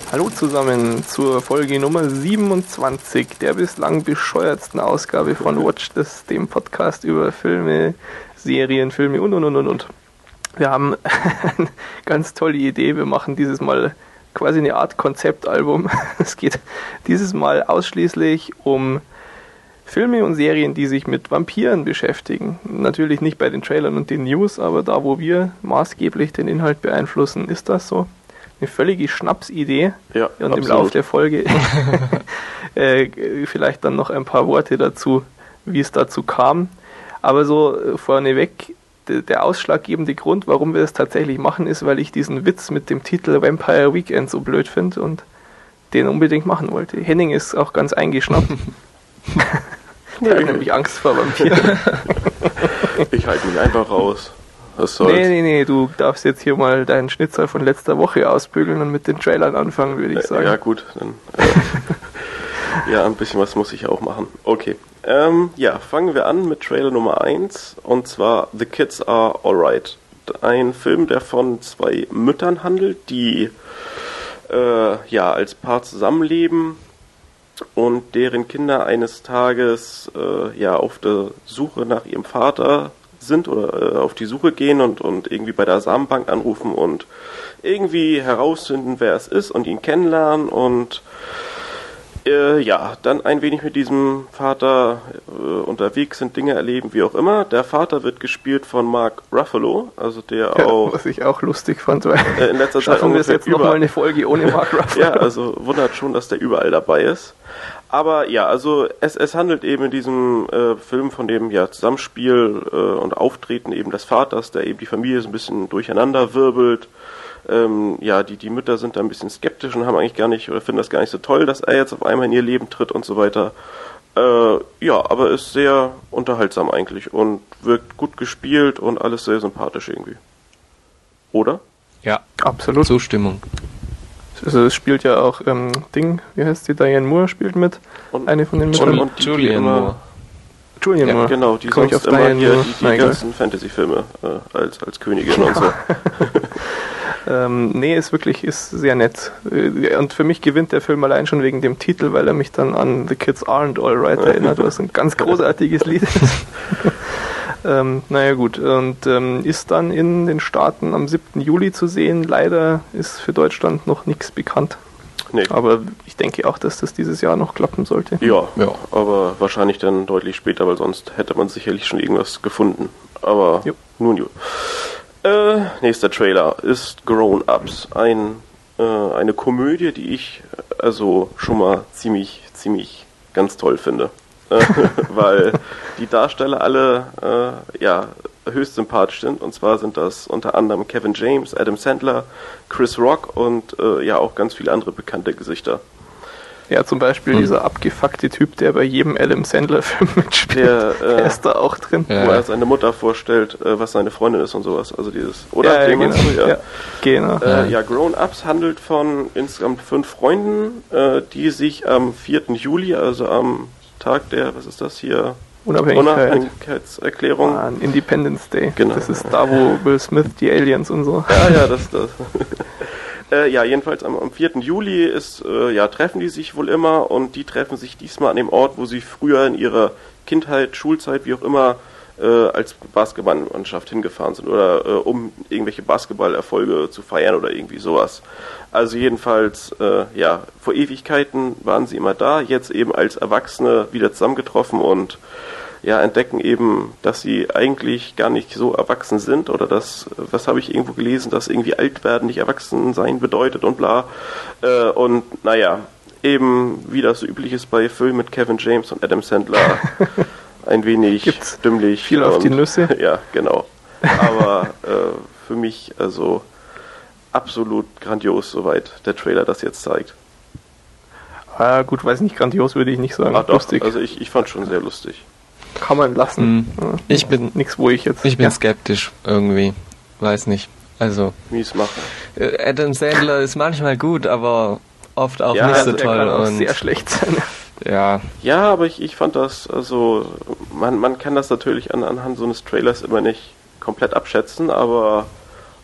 Hallo zusammen zur Folge Nummer 27 der bislang bescheuertsten Ausgabe von Watch This, dem Podcast über Filme, Serien, Filme und. Wir haben eine ganz tolle Idee. Wir machen dieses Mal quasi eine Art Konzeptalbum. Es geht dieses Mal ausschließlich um Filme und Serien, die sich mit Vampiren beschäftigen. Natürlich nicht bei den Trailern und den News, aber da, wo wir maßgeblich den Inhalt beeinflussen, ist das so. Eine völlige Schnapsidee. Ja, und absolut. Im Laufe der Folge vielleicht dann noch ein paar Worte dazu, wie es dazu kam. Aber so vorneweg, der ausschlaggebende Grund, warum wir es tatsächlich machen, ist, weil ich diesen Witz mit dem Titel Vampire Weekend so blöd finde und den unbedingt machen wollte. Henning ist auch ganz eingeschnappt. Der hat nämlich Angst vor Vampiren. Ich halte mich einfach raus. Was soll's? Nee, du darfst jetzt hier mal deinen Schnitzel von letzter Woche ausbügeln und mit den Trailern anfangen, würde ich sagen. Ja gut, dann ja, ein bisschen was muss ich auch machen. Okay, fangen wir an mit Trailer Nummer 1 und zwar The Kids Are Alright. Ein Film, der von zwei Müttern handelt, die als Paar zusammenleben und deren Kinder eines Tages auf der Suche nach ihrem Vater sind oder auf die Suche gehen und irgendwie bei der Samenbank anrufen und irgendwie herausfinden, wer es ist und ihn kennenlernen und dann ein wenig mit diesem Vater unterwegs sind, Dinge erleben, wie auch immer. Der Vater wird gespielt von Mark Ruffalo, also der auch... Was ich auch lustig fand, weil in letzter Zeit schaffen wir es jetzt nochmal eine Folge ohne Mark Ruffalo. Ja, also wundert schon, dass der überall dabei ist. Aber ja, also es handelt eben in diesem Film von dem Zusammenspiel und Auftreten eben des Vaters, der eben die Familie so ein bisschen durcheinander wirbelt. Die Mütter sind da ein bisschen skeptisch und haben eigentlich gar nicht oder finden das gar nicht so toll, dass er jetzt auf einmal in ihr Leben tritt und so weiter. Aber ist sehr unterhaltsam eigentlich und wirkt gut gespielt und alles sehr sympathisch irgendwie. Oder? Ja, absolut. Zustimmung. Also es spielt ja auch wie heißt die, Diane Moore spielt mit, und, eine von den Müttern. Und Julianne Moore. Julianne Moore. Genau, die Komm sonst immer hier die ganzen Fantasy-Filme als Königin und so. Ist sehr nett. Und für mich gewinnt der Film allein schon wegen dem Titel, weil er mich dann an The Kids Aren't Alright erinnert, was ein ganz großartiges Lied ist. Und ist dann in den Staaten am 7. Juli zu sehen. Leider ist für Deutschland noch nichts bekannt. Nee. Aber ich denke auch, dass das dieses Jahr noch klappen sollte. Ja, aber wahrscheinlich dann deutlich später, weil sonst hätte man sicherlich schon irgendwas gefunden. Aber nun. Nächster Trailer ist Grown Ups, eine Komödie, die ich also schon mal ziemlich ganz toll finde. Weil die Darsteller alle höchst sympathisch sind. Und zwar sind das unter anderem Kevin James, Adam Sandler, Chris Rock und auch ganz viele andere bekannte Gesichter. Ja, zum Beispiel dieser abgefuckte Typ, der bei jedem Adam Sandler-Film mitspielt. Der ist da auch drin. Wo er seine Mutter vorstellt, was seine Freundin ist und sowas. Also dieses. Oder? Genau. Grown Ups handelt von insgesamt 5 Freunden, die sich am 4. Juli, also am Tag der, was ist das hier? Unabhängigkeitserklärung. Independence Day. Genau. Das ist da, wo Will Smith die Aliens und so. Ja, das. Jedenfalls am 4. Juli treffen die sich wohl immer und die treffen sich diesmal an dem Ort, wo sie früher in ihrer Kindheit, Schulzeit, wie auch immer, als Basketballmannschaft hingefahren sind oder um irgendwelche Basketballerfolge zu feiern oder irgendwie sowas. Also jedenfalls, vor Ewigkeiten waren sie immer da, jetzt eben als Erwachsene wieder zusammengetroffen und entdecken eben, dass sie eigentlich gar nicht so erwachsen sind oder was habe ich irgendwo gelesen, dass irgendwie alt werden nicht erwachsen sein bedeutet und bla. Eben wie das so üblich ist bei Filmen mit Kevin James und Adam Sandler, ein wenig dümmlich. Viel auf die Nüsse. Ja, genau. Aber für mich also absolut grandios, soweit der Trailer das jetzt zeigt. Gut, weiß nicht, grandios würde ich nicht sagen. Doch, lustig. Also ich fand schon sehr lustig. Kann man lassen. Ich bin skeptisch irgendwie. Weiß nicht. Also. Miesmacher. Adam Sandler ist manchmal gut, aber oft auch nicht so toll. Kann auch sehr schlecht sein. Ja. Ja, aber ich fand das, also man kann das natürlich anhand so eines Trailers immer nicht komplett abschätzen, aber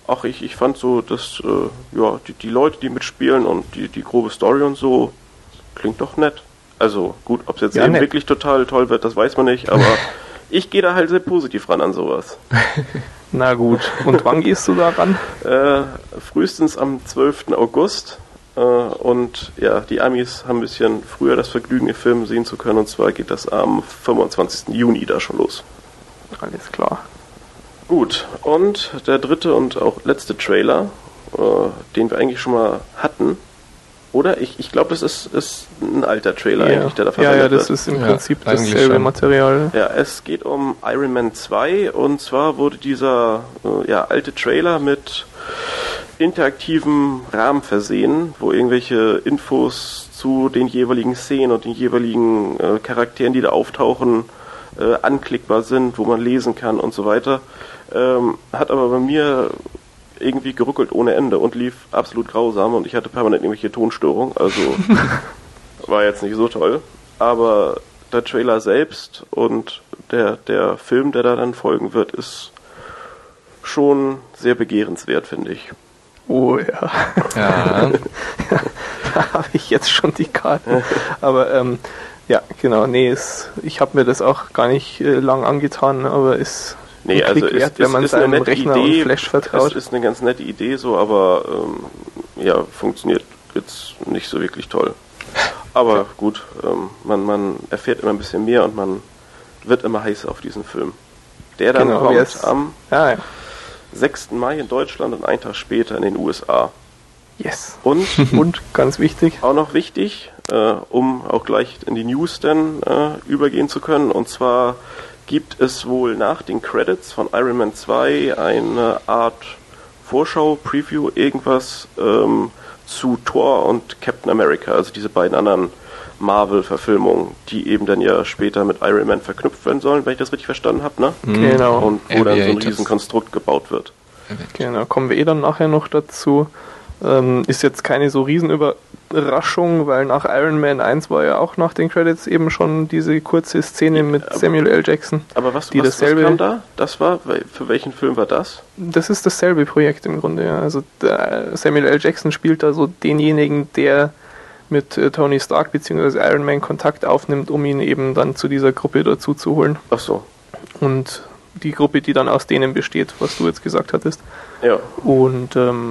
ach, ich fand so, dass die Leute, die mitspielen und die grobe Story und so, klingt doch nett. Also gut, ob es jetzt eben wirklich total toll wird, das weiß man nicht, aber ich gehe da halt sehr positiv ran an sowas. Na gut, und wann gehst du da ran? Frühestens am 12. August. Und ja, die Amis haben ein bisschen früher das Vergnügen, den Film sehen zu können. Und zwar geht das am 25. Juni da schon los. Alles klar. Gut, und der dritte und auch letzte Trailer, den wir eigentlich schon mal hatten. Oder? Ich glaube, das ist ein alter Trailer eigentlich, der da verwendet wird. Ja, das ist im Prinzip dasselbe Material. Ja, es geht um Iron Man 2 und zwar wurde dieser alte Trailer mit interaktivem Rahmen versehen, wo irgendwelche Infos zu den jeweiligen Szenen und den jeweiligen Charakteren, die da auftauchen, anklickbar sind, wo man lesen kann und so weiter. Hat aber bei mir irgendwie geruckelt ohne Ende und lief absolut grausam und ich hatte permanent irgendwelche Tonstörungen, also war jetzt nicht so toll. Aber der Trailer selbst und der Film, der da dann folgen wird, ist schon sehr begehrenswert, finde ich. Oh ja. Da habe ich jetzt schon die Karten. Aber ja, genau, ich habe mir das auch gar nicht lang angetan, aber ist wenn man seinem Rechner und Flash vertraut. Es ist eine ganz nette Idee so, aber funktioniert jetzt nicht so wirklich toll. Aber gut, man erfährt immer ein bisschen mehr und man wird immer heißer auf diesen Film. Der dann kommt am 6. Mai in Deutschland und einen Tag später in den USA. Yes. Und ganz wichtig. Auch noch wichtig, um auch gleich in die News dann übergehen zu können, und zwar gibt es wohl nach den Credits von Iron Man 2 eine Art Vorschau, Preview, irgendwas zu Thor und Captain America, also diese beiden anderen Marvel-Verfilmungen, die eben dann ja später mit Iron Man verknüpft werden sollen, wenn ich das richtig verstanden habe, ne? Genau. Und wo dann so ein Riesenkonstrukt gebaut wird. Genau, kommen wir dann nachher noch dazu. Ist jetzt keine so Riesenüberraschung, weil nach Iron Man 1 war ja auch nach den Credits eben schon diese kurze Szene mit Samuel L. Jackson. Aber was kam da? Das war, für welchen Film war das? Das ist dasselbe Projekt im Grunde, ja. Also Samuel L. Jackson spielt da so denjenigen, der mit Tony Stark bzw. Iron Man Kontakt aufnimmt, um ihn eben dann zu dieser Gruppe dazu zu holen. Ach so. Und die Gruppe, die dann aus denen besteht, was du jetzt gesagt hattest. Ja. Und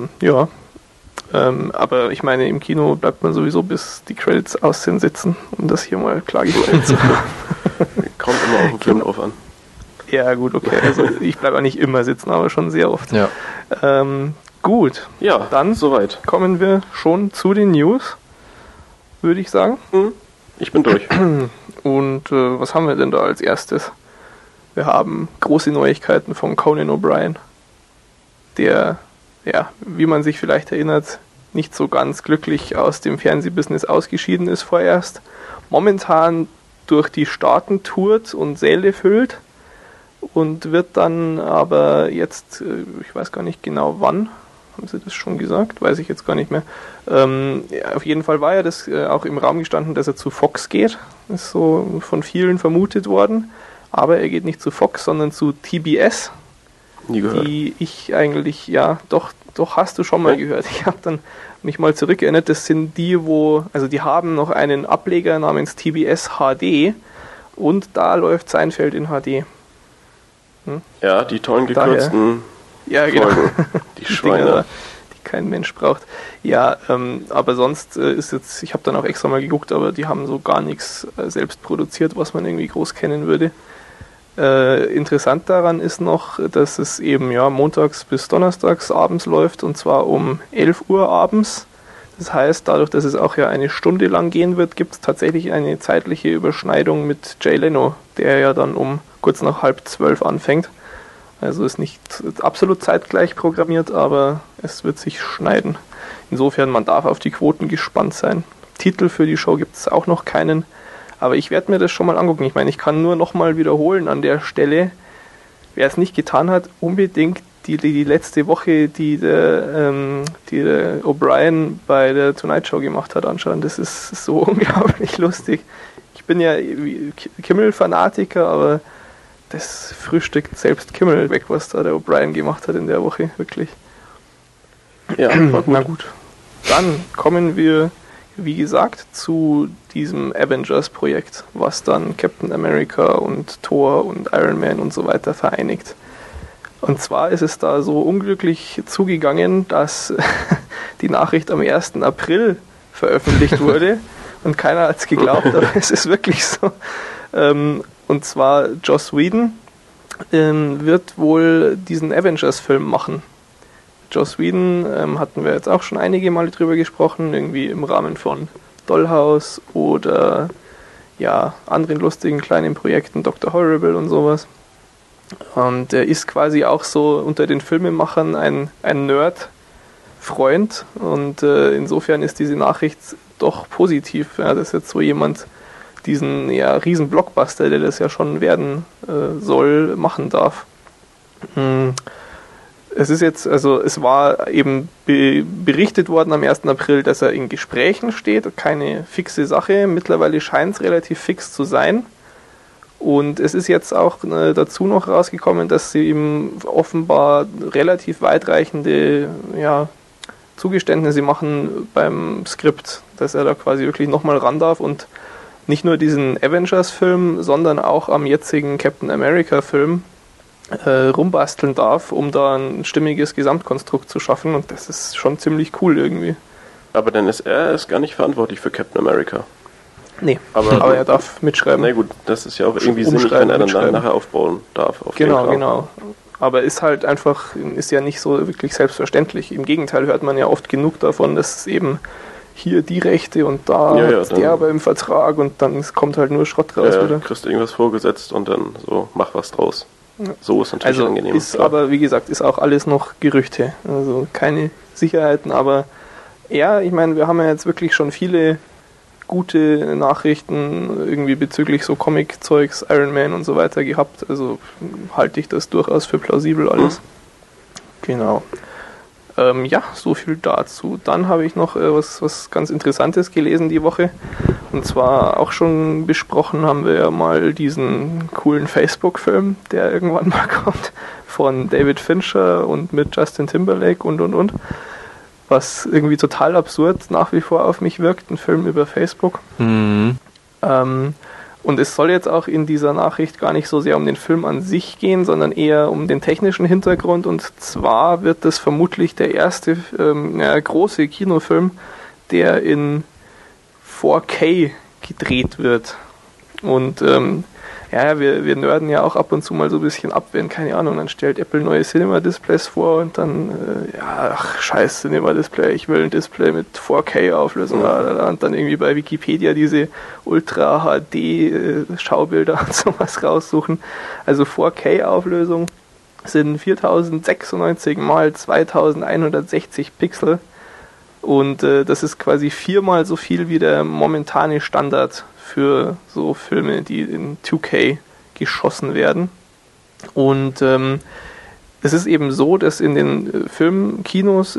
aber ich meine, im Kino bleibt man sowieso, bis die Credits aus sind, sitzen, um das hier mal klargestellt zu haben. Kommt immer auf den Film drauf an. Ja, gut, okay. Also ich bleibe auch nicht immer sitzen, aber schon sehr oft. Ja. Gut. Ja, dann soweit. Kommen wir schon zu den News, würde ich sagen. Ich bin durch. Und was haben wir denn da als erstes? Wir haben große Neuigkeiten von Conan O'Brien, der, ja, wie man sich vielleicht erinnert, nicht so ganz glücklich aus dem Fernsehbusiness ausgeschieden ist vorerst. Momentan durch die Staaten tourt und Säle füllt und wird dann aber jetzt, ich weiß gar nicht genau wann, haben sie das schon gesagt? Weiß ich jetzt gar nicht mehr. Auf jeden Fall war ja das auch im Raum gestanden, dass er zu Fox geht. Ist so von vielen vermutet worden. Aber er geht nicht zu Fox, sondern zu TBS. Nie gehört. Die ich eigentlich, ja, doch hast du schon mal gehört. Ich habe dann mich mal zurückerinnert, das sind die, die haben noch einen Ableger namens TBS HD und da läuft Seinfeld in HD. Ja, die tollen gekürzten Folgen. Die Schweine. Dinger, die kein Mensch braucht. Ja, aber sonst ist jetzt, ich habe dann auch extra mal geguckt, aber die haben so gar nichts selbst produziert, was man irgendwie groß kennen würde. Interessant daran ist noch, dass es eben montags bis donnerstags abends läuft und zwar um 11 Uhr abends. Das heißt, dadurch, dass es auch eine Stunde lang gehen wird, gibt es tatsächlich eine zeitliche Überschneidung mit Jay Leno, der ja dann um kurz nach 11:30 anfängt. Also ist nicht absolut zeitgleich programmiert, aber es wird sich schneiden. Insofern, man darf auf die Quoten gespannt sein. Titel für die Show gibt es auch noch keinen. Aber ich werde mir das schon mal angucken. Ich meine, ich kann nur nochmal wiederholen an der Stelle, wer es nicht getan hat, unbedingt die letzte Woche, die der O'Brien bei der Tonight Show gemacht hat, anschauen. Das ist so unglaublich lustig. Ich bin ja Kimmel-Fanatiker, aber das frühstückt selbst Kimmel weg, was da der O'Brien gemacht hat in der Woche, wirklich. Ja, war gut. Na gut. Dann kommen wir, wie gesagt, zu diesem Avengers-Projekt, was dann Captain America und Thor und Iron Man und so weiter vereinigt. Und zwar ist es da so unglücklich zugegangen, dass die Nachricht am 1. April veröffentlicht wurde und keiner hat es geglaubt, aber es ist wirklich so. Und zwar Joss Whedon wird wohl diesen Avengers-Film machen. Joss Whedon hatten wir jetzt auch schon einige Male drüber gesprochen, irgendwie im Rahmen von Dollhouse oder ja, anderen lustigen kleinen Projekten, Dr. Horrible und sowas. Und er ist quasi auch so unter den Filmemachern ein Nerd-Freund und insofern ist diese Nachricht doch positiv, ja, dass jetzt so jemand diesen ja, riesen Blockbuster, der das ja schon werden soll, machen darf. Es ist jetzt, also es war eben berichtet worden am 1. April, dass er in Gesprächen steht, keine fixe Sache. Mittlerweile scheint es relativ fix zu sein. Und es ist jetzt auch dazu noch rausgekommen, dass sie ihm offenbar relativ weitreichende Zugeständnisse machen beim Skript, dass er da quasi wirklich nochmal ran darf und nicht nur diesen Avengers-Film, sondern auch am jetzigen Captain America-Film rumbasteln darf, um da ein stimmiges Gesamtkonstrukt zu schaffen, und das ist schon ziemlich cool irgendwie. Aber dann ist er gar nicht verantwortlich für Captain America. Nee, aber er darf mitschreiben. Na gut, das ist ja auch irgendwie sinnig, wenn er dann nachher aufbauen darf. Genau. Aber ist halt einfach, ist ja nicht so wirklich selbstverständlich. Im Gegenteil hört man ja oft genug davon, dass es eben hier die Rechte und da hat der aber im Vertrag und dann kommt halt nur Schrott raus wieder. Kriegst du irgendwas vorgesetzt und dann so, mach was draus. So ist natürlich angenehm. Ist aber, wie gesagt, ist auch alles noch Gerüchte. Also keine Sicherheiten, aber ja, ich meine, wir haben ja jetzt wirklich schon viele gute Nachrichten irgendwie bezüglich so Comic-Zeugs, Iron Man und so weiter gehabt. Also halte ich das durchaus für plausibel alles. Genau. So viel dazu. Dann habe ich noch was ganz Interessantes gelesen die Woche. Und zwar auch schon besprochen haben wir ja mal diesen coolen Facebook-Film, der irgendwann mal kommt, von David Fincher und mit Justin Timberlake und. Was irgendwie total absurd nach wie vor auf mich wirkt, ein Film über Facebook. Mhm. Und es soll jetzt auch in dieser Nachricht gar nicht so sehr um den Film an sich gehen, sondern eher um den technischen Hintergrund. Und zwar wird das vermutlich der erste große Kinofilm, der in 4K gedreht wird. Und wir nerden ja auch ab und zu mal so ein bisschen ab, wenn, keine Ahnung, dann stellt Apple neue Cinema-Displays vor und dann, scheiß Cinema-Display, ich will ein Display mit 4K-Auflösung und dann irgendwie bei Wikipedia diese Ultra-HD-Schaubilder und sowas raussuchen. Also 4K-Auflösung sind 4096 mal 2160 Pixel und das ist quasi 4-mal so viel wie der momentane Standard für so Filme, die in 2K geschossen werden. Und es ist eben so, dass in den Kinos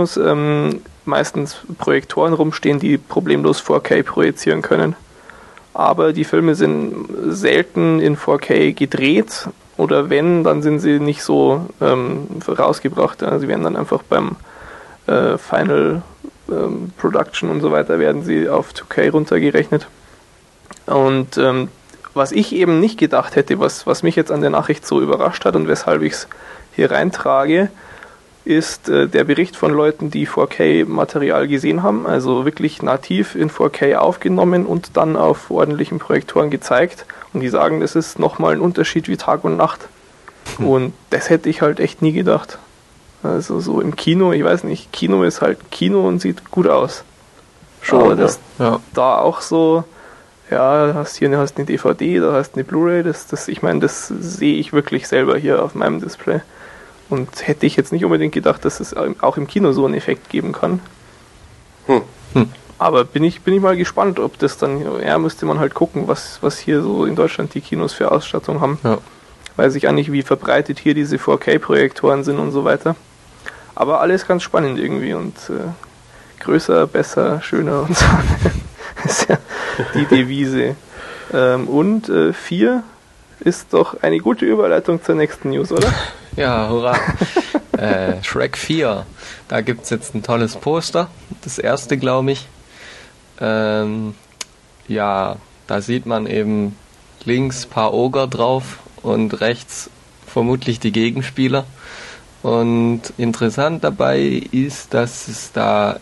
meistens Projektoren rumstehen, die problemlos 4K projizieren können. Aber die Filme sind selten in 4K gedreht, oder wenn, dann sind sie nicht so rausgebracht. Ja. Sie werden dann einfach beim Final Production und so weiter werden sie auf 2K runtergerechnet. Und was ich eben nicht gedacht hätte, was mich jetzt an der Nachricht so überrascht hat und weshalb ich es hier reintrage, ist der Bericht von Leuten, die 4K-Material gesehen haben, also wirklich nativ in 4K aufgenommen und dann auf ordentlichen Projektoren gezeigt. Und die sagen, das ist nochmal ein Unterschied wie Tag und Nacht. Und das hätte ich halt echt nie gedacht. Also so im Kino, ich weiß nicht, Kino ist halt Kino und sieht gut aus. Schon, aber das da auch so, ja, hast eine DVD, da hast eine Blu-ray, ich meine, das sehe ich wirklich selber hier auf meinem Display. Und hätte ich jetzt nicht unbedingt gedacht, dass es auch im Kino so einen Effekt geben kann. Aber bin ich mal gespannt, ob das dann, müsste man halt gucken, was hier so in Deutschland die Kinos für Ausstattung haben. Ja. Weiß ich auch nicht, wie verbreitet hier diese 4K-Projektoren sind und so weiter. Aber alles ganz spannend irgendwie und größer, besser, schöner und so. Das ist ja die Devise. Und 4 ist doch eine gute Überleitung zur nächsten News, oder? Ja, hurra. Shrek 4. Da gibt's jetzt ein tolles Poster. Das erste, glaube ich. Ja, da sieht man eben links ein paar Oger drauf und rechts vermutlich die Gegenspieler. Und interessant dabei ist, dass es da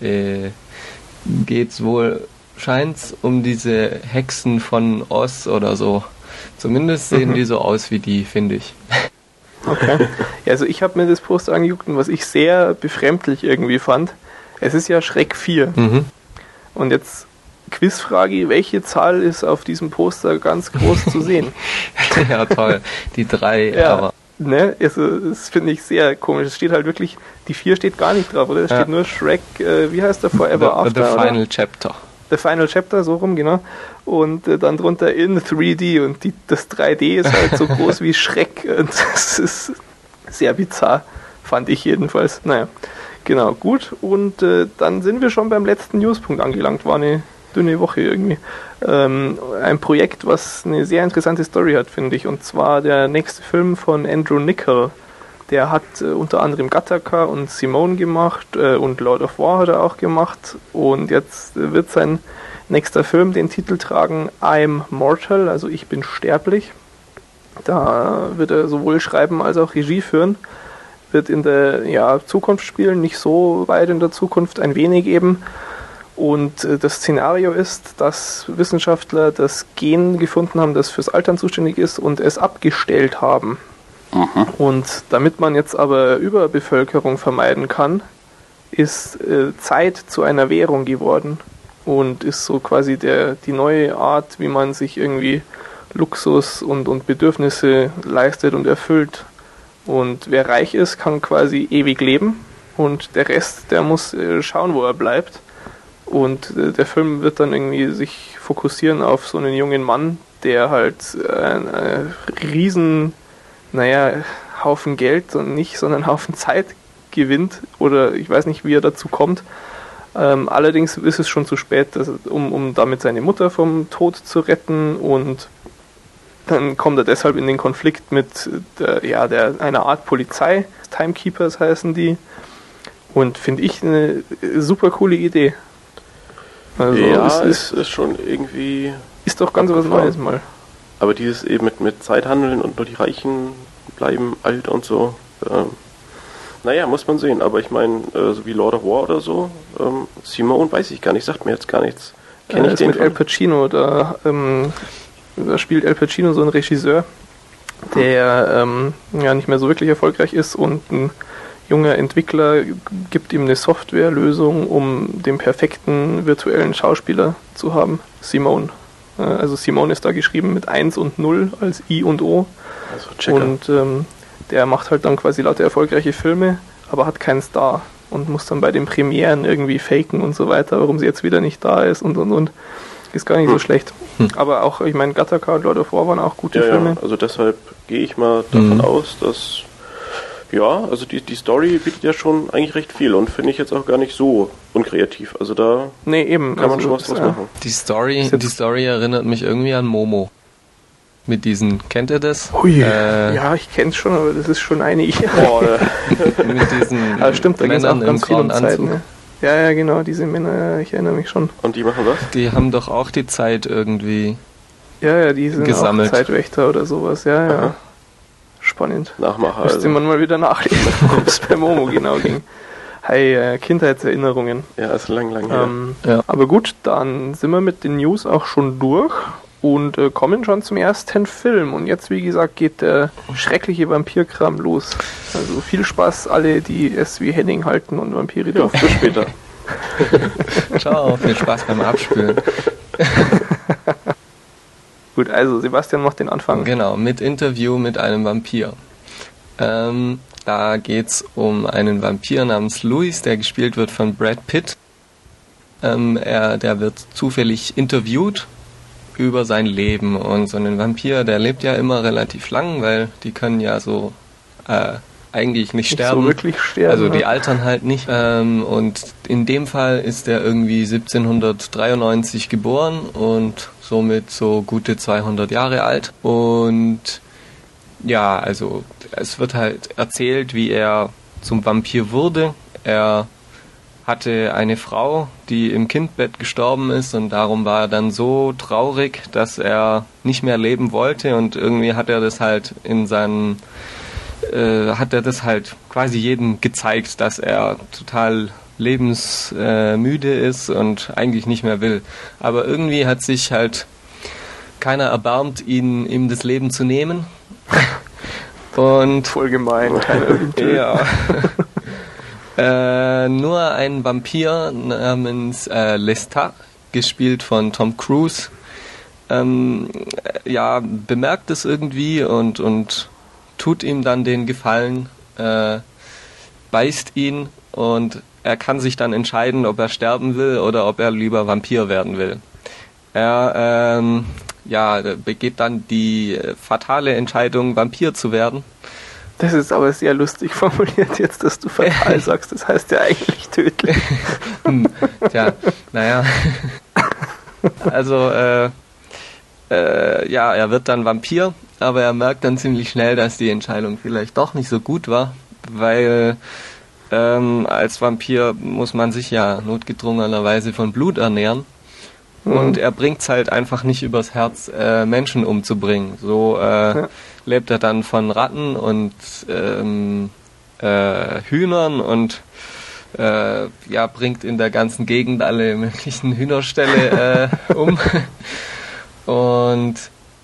scheint's um diese Hexen von Oz oder so. Zumindest sehen die so aus wie die, finde ich. Okay. Ja, also ich habe mir das Poster angeguckt und was ich sehr befremdlich irgendwie fand, es ist ja Shrek 4. Mhm. Und jetzt Quizfrage, welche Zahl ist auf diesem Poster ganz groß zu sehen? Ja, toll. Die 3, ja, aber... Ne, also, das finde ich sehr komisch. Es steht halt wirklich, die 4 steht gar nicht drauf, oder? Es steht nur Shrek, wie heißt der, Forever After? The Final Chapter. The Final Chapter, so rum, genau. Und dann drunter in 3D und das 3D ist halt so groß wie Shrek. Und das ist sehr bizarr, fand ich jedenfalls. Naja, genau, gut. Und dann sind wir schon beim letzten Newspunkt angelangt. War eine dünne Woche irgendwie. Ein Projekt, was eine sehr interessante Story hat, finde ich. Und zwar der nächste Film von Andrew Niccol. Der hat unter anderem Gattaca und Simone gemacht und Lord of War hat er auch gemacht. Und jetzt wird sein nächster Film den Titel tragen I'm Mortal, also ich bin sterblich. Da wird er sowohl schreiben als auch Regie führen. Wird in der Zukunft spielen, nicht so weit in der Zukunft, ein wenig eben. Und das Szenario ist, dass Wissenschaftler das Gen gefunden haben, das fürs Altern zuständig ist und es abgestellt haben. Mhm. Und damit man jetzt aber Überbevölkerung vermeiden kann, ist Zeit zu einer Währung geworden und ist so quasi die neue Art, wie man sich irgendwie Luxus und Bedürfnisse leistet und erfüllt. Und wer reich ist, kann quasi ewig leben und der Rest, der muss schauen, wo er bleibt. Und der Film wird dann irgendwie sich fokussieren auf so einen jungen Mann, der halt einen riesen Haufen Geld und nicht, sondern Haufen Zeit gewinnt oder ich weiß nicht, wie er dazu kommt. Allerdings ist es schon zu spät, um damit seine Mutter vom Tod zu retten und dann kommt er deshalb in den Konflikt mit einer Art Polizei, Timekeepers heißen die und finde ich eine super coole Idee. Also ja, es ist schon irgendwie... Ist doch ganz was Neues mal. Aber dieses eben mit Zeithandeln und nur die Reichen bleiben alt und so, muss man sehen. Aber ich meine, so wie Lord of War oder so, Simone weiß ich gar nicht, sagt mir jetzt gar nichts. Kenn ich den mit Al Pacino, da spielt Al Pacino so einen Regisseur, der nicht mehr so wirklich erfolgreich ist und ein junger Entwickler gibt ihm eine Softwarelösung, um den perfekten virtuellen Schauspieler zu haben. Simone. Also Simone ist da geschrieben mit 1 und 0 als I und O. Also Checker. Und der macht halt dann quasi lauter erfolgreiche Filme, aber hat keinen Star und muss dann bei den Premieren irgendwie faken und so weiter, warum sie jetzt wieder nicht da ist und. Ist gar nicht so schlecht. Aber auch, ich meine, Gattaca und Lord of War waren auch gute Filme. Ja, also deshalb gehe ich mal davon aus, dass also die Story bietet ja schon eigentlich recht viel und finde ich jetzt auch gar nicht so unkreativ. Also da eben, kann man schon was machen. Die Story erinnert mich irgendwie an Momo. Mit diesen, kennt ihr das? Ui, ja, ich kenn's schon, aber das ist schon einige. Mit diesen aber stimmt, da geht's auch ganz viel um Zeit, Anzug. ne? Ja, genau, diese Männer, ich erinnere mich schon. Und die machen was? Die haben doch auch die Zeit irgendwie die sind gesammelt. Auch Zeitwächter oder sowas, ja. Aha. Spannend. Nachmacher. Müsste man mal wieder nachlesen, worum es bei Momo genau ging. Hey, Kindheitserinnerungen. Ja, ist lang her. Aber gut, dann sind wir mit den News auch schon durch und kommen schon zum ersten Film. Und jetzt, wie gesagt, geht der schreckliche Vampirkram los. Also viel Spaß alle, die es wie Henning halten und Vampire Ja, bis später. Ciao, viel Spaß beim Abspülen. Gut, also Sebastian macht den Anfang. Genau, mit Interview mit einem Vampir. Da geht's um einen Vampir namens Louis, der gespielt wird von Brad Pitt. Der wird zufällig interviewt über sein Leben. Und so ein Vampir, der lebt ja immer relativ lang, weil die können ja so eigentlich nicht sterben. So wirklich sterben. Also die altern halt nicht. Und in dem Fall ist er irgendwie 1793 geboren und somit so gute 200 Jahre alt. Und ja, also es wird halt erzählt, wie er zum Vampir wurde. Er hatte eine Frau, die im Kindbett gestorben ist und darum war er dann so traurig, dass er nicht mehr leben wollte und irgendwie hat er das halt quasi jedem gezeigt, dass er total lebensmüde ist und eigentlich nicht mehr will. Aber irgendwie hat sich halt keiner erbarmt, ihm das Leben zu nehmen. Und voll gemein. Ja. Nur ein Vampir namens Lestat, gespielt von Tom Cruise, bemerkt es irgendwie und tut ihm dann den Gefallen, beißt ihn und er kann sich dann entscheiden, ob er sterben will oder ob er lieber Vampir werden will. Er begeht dann die fatale Entscheidung, Vampir zu werden. Das ist aber sehr lustig formuliert jetzt, dass du fatal sagst. Das heißt ja eigentlich tödlich. Tja, naja. Also, er wird dann Vampir, aber er merkt dann ziemlich schnell, dass die Entscheidung vielleicht doch nicht so gut war, weil als Vampir muss man sich ja notgedrungenerweise von Blut ernähren. Und er bringt es halt einfach nicht übers Herz, Menschen umzubringen. So lebt er dann von Ratten und Hühnern und bringt in der ganzen Gegend alle möglichen Hühnerställe um. Und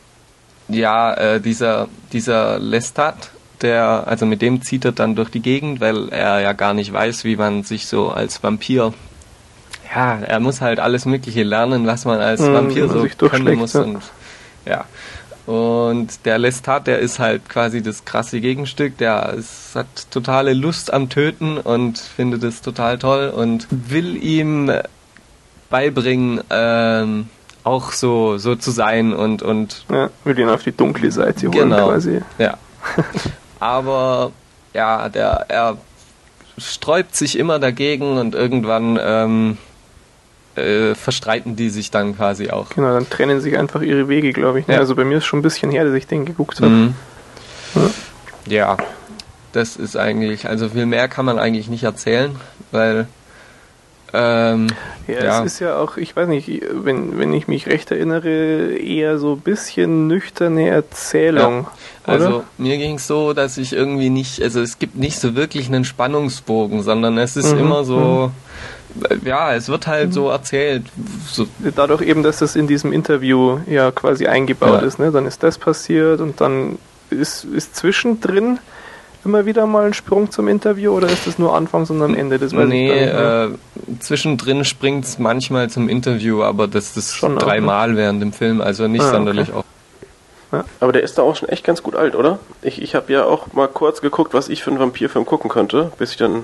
dieser Lestat, mit dem zieht er dann durch die Gegend, weil er ja gar nicht weiß, wie man sich so als Vampir, er muss halt alles Mögliche lernen, was man als Vampir so können muss. Ja. Und der Lestat, der ist halt quasi das krasse Gegenstück, hat totale Lust am Töten und findet es total toll und will ihm beibringen, auch so zu sein und will ihn auf die dunkle Seite holen quasi. Ja. Aber er sträubt sich immer dagegen und irgendwann verstreiten die sich dann quasi auch. Genau, dann trennen sich einfach ihre Wege, glaube ich. Ja. Also bei mir ist schon ein bisschen her, dass ich den geguckt habe. Mhm. Ja, das ist eigentlich, also viel mehr kann man eigentlich nicht erzählen, weil es ist ja auch, ich weiß nicht, wenn ich mich recht erinnere, eher so ein bisschen nüchterne Erzählung. Ja. Also mir ging es so, dass ich irgendwie nicht, also es gibt nicht so wirklich einen Spannungsbogen, sondern es ist immer so, es wird halt so erzählt. So. Dadurch eben, dass das in diesem Interview ja quasi eingebaut ist, ne? Dann ist das passiert und dann ist zwischendrin immer wieder mal ein Sprung zum Interview oder ist das nur Anfangs und am Ende? Das weiß ich gar nicht. Zwischendrin springt es manchmal zum Interview, aber das ist schon 3-mal während dem Film, also nicht sonderlich oft. Ja. Aber der ist da auch schon echt ganz gut alt, oder? Ich habe ja auch mal kurz geguckt, was ich für einen Vampirfilm gucken könnte, bis ich dann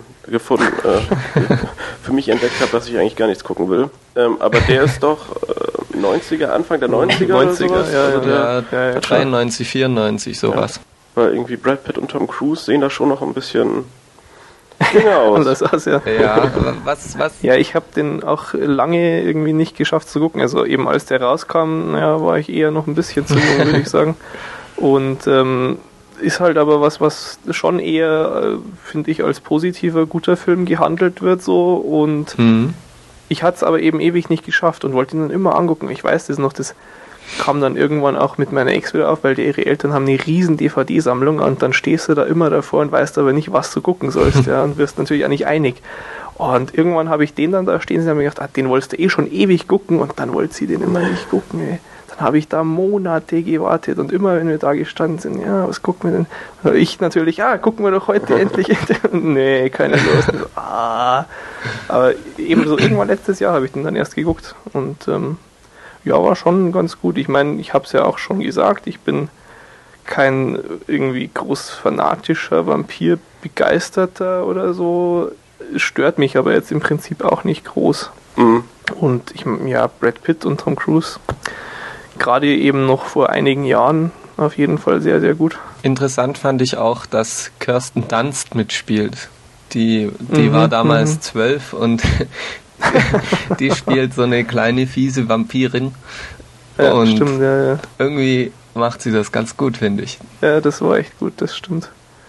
für mich entdeckt habe, dass ich eigentlich gar nichts gucken will. Aber der ist doch 90er, Anfang der 90er oder sowas? Ja, 93, 94, sowas. Ja. Weil irgendwie Brad Pitt und Tom Cruise sehen da schon noch ein bisschen jünger aus. Das aus, ja, aber was? Ja, ich habe den auch lange irgendwie nicht geschafft zu gucken. Also eben als der rauskam, war ich eher noch ein bisschen zu jung, würde ich sagen. Und ist halt aber was schon eher, finde ich, als positiver, guter Film gehandelt wird so. Und ich hatte es aber eben ewig nicht geschafft und wollte ihn dann immer angucken. Ich weiß das noch, das kam dann irgendwann auch mit meiner Ex wieder auf, weil ihre Eltern haben eine riesen DVD-Sammlung und dann stehst du da immer davor und weißt aber nicht, was du gucken sollst, und wirst natürlich auch nicht einig. Und irgendwann habe ich den dann da stehen und habe mir gedacht, den wolltest du schon ewig gucken und dann wollte sie den immer nicht gucken, ey. Dann habe ich da Monate gewartet und immer, wenn wir da gestanden sind, was gucken wir denn? Und ich natürlich, gucken wir doch heute endlich. Nee, keine Lust. Aber eben so irgendwann letztes Jahr habe ich den dann erst geguckt und war schon ganz gut. Ich meine, ich habe es ja auch schon gesagt, ich bin kein irgendwie groß fanatischer Vampir-Begeisterter oder so. Es stört mich aber jetzt im Prinzip auch nicht groß. Mhm. Und Brad Pitt und Tom Cruise, gerade eben noch vor einigen Jahren, auf jeden Fall sehr, sehr gut. Interessant fand ich auch, dass Kirsten Dunst mitspielt. Die war damals 12 und die spielt so eine kleine, fiese Vampirin. Ja, und stimmt, ja. Irgendwie macht sie das ganz gut, finde ich. Ja, das war echt gut, das stimmt.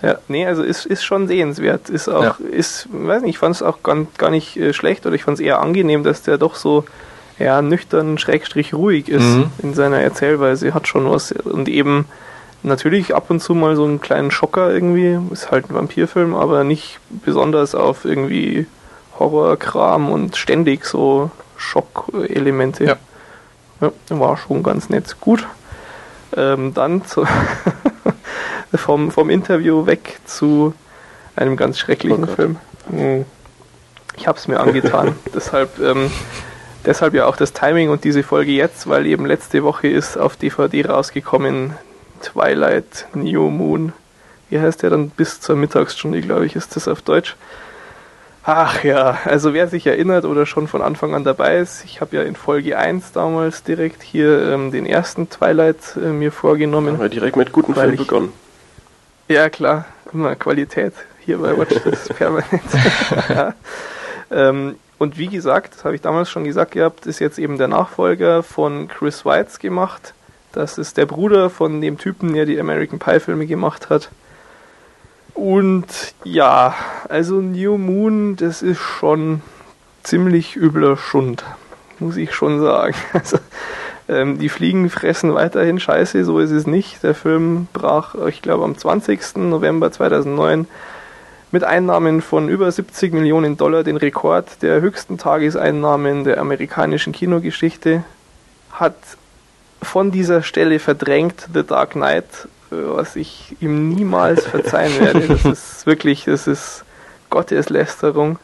Ja, nee, also ist schon sehenswert. Ist auch, weiß nicht, ich fand es auch gar nicht schlecht oder ich fand es eher angenehm, dass der doch so nüchtern, / ruhig ist in seiner Erzählweise. Hat schon was. Und eben natürlich ab und zu mal so einen kleinen Schocker irgendwie. Ist halt ein Vampirfilm, aber nicht besonders auf irgendwie Horrorkram und ständig so Schockelemente. Ja, war schon ganz nett. Gut. Dann vom Interview weg zu einem ganz schrecklichen Film. Ich habe es mir angetan. Deshalb ja auch das Timing und diese Folge jetzt, weil eben letzte Woche ist auf DVD rausgekommen Twilight New Moon. Wie heißt der dann? Bis zur Mittagsstunde, glaube ich, ist das auf Deutsch. Ach ja, also wer sich erinnert oder schon von Anfang an dabei ist, ich habe ja in Folge 1 damals direkt hier den ersten Twilight mir vorgenommen. Haben wir direkt mit guten Filmen begonnen. Ja klar, immer Qualität hier bei Watch, das ist permanent. Und wie gesagt, das habe ich damals schon gesagt gehabt, ist jetzt eben der Nachfolger von Chris Weitz gemacht. Das ist der Bruder von dem Typen, der die American Pie Filme gemacht hat. Und ja, also New Moon, das ist schon ziemlich übler Schund, muss ich schon sagen. Also, die Fliegen fressen weiterhin Scheiße, so ist es nicht. Der Film brach, ich glaube, am 20. November 2009 mit Einnahmen von über 70 Millionen $, den Rekord der höchsten Tageseinnahmen der amerikanischen Kinogeschichte, hat von dieser Stelle verdrängt The Dark Knight, was ich ihm niemals verzeihen werde. Das ist Gotteslästerung.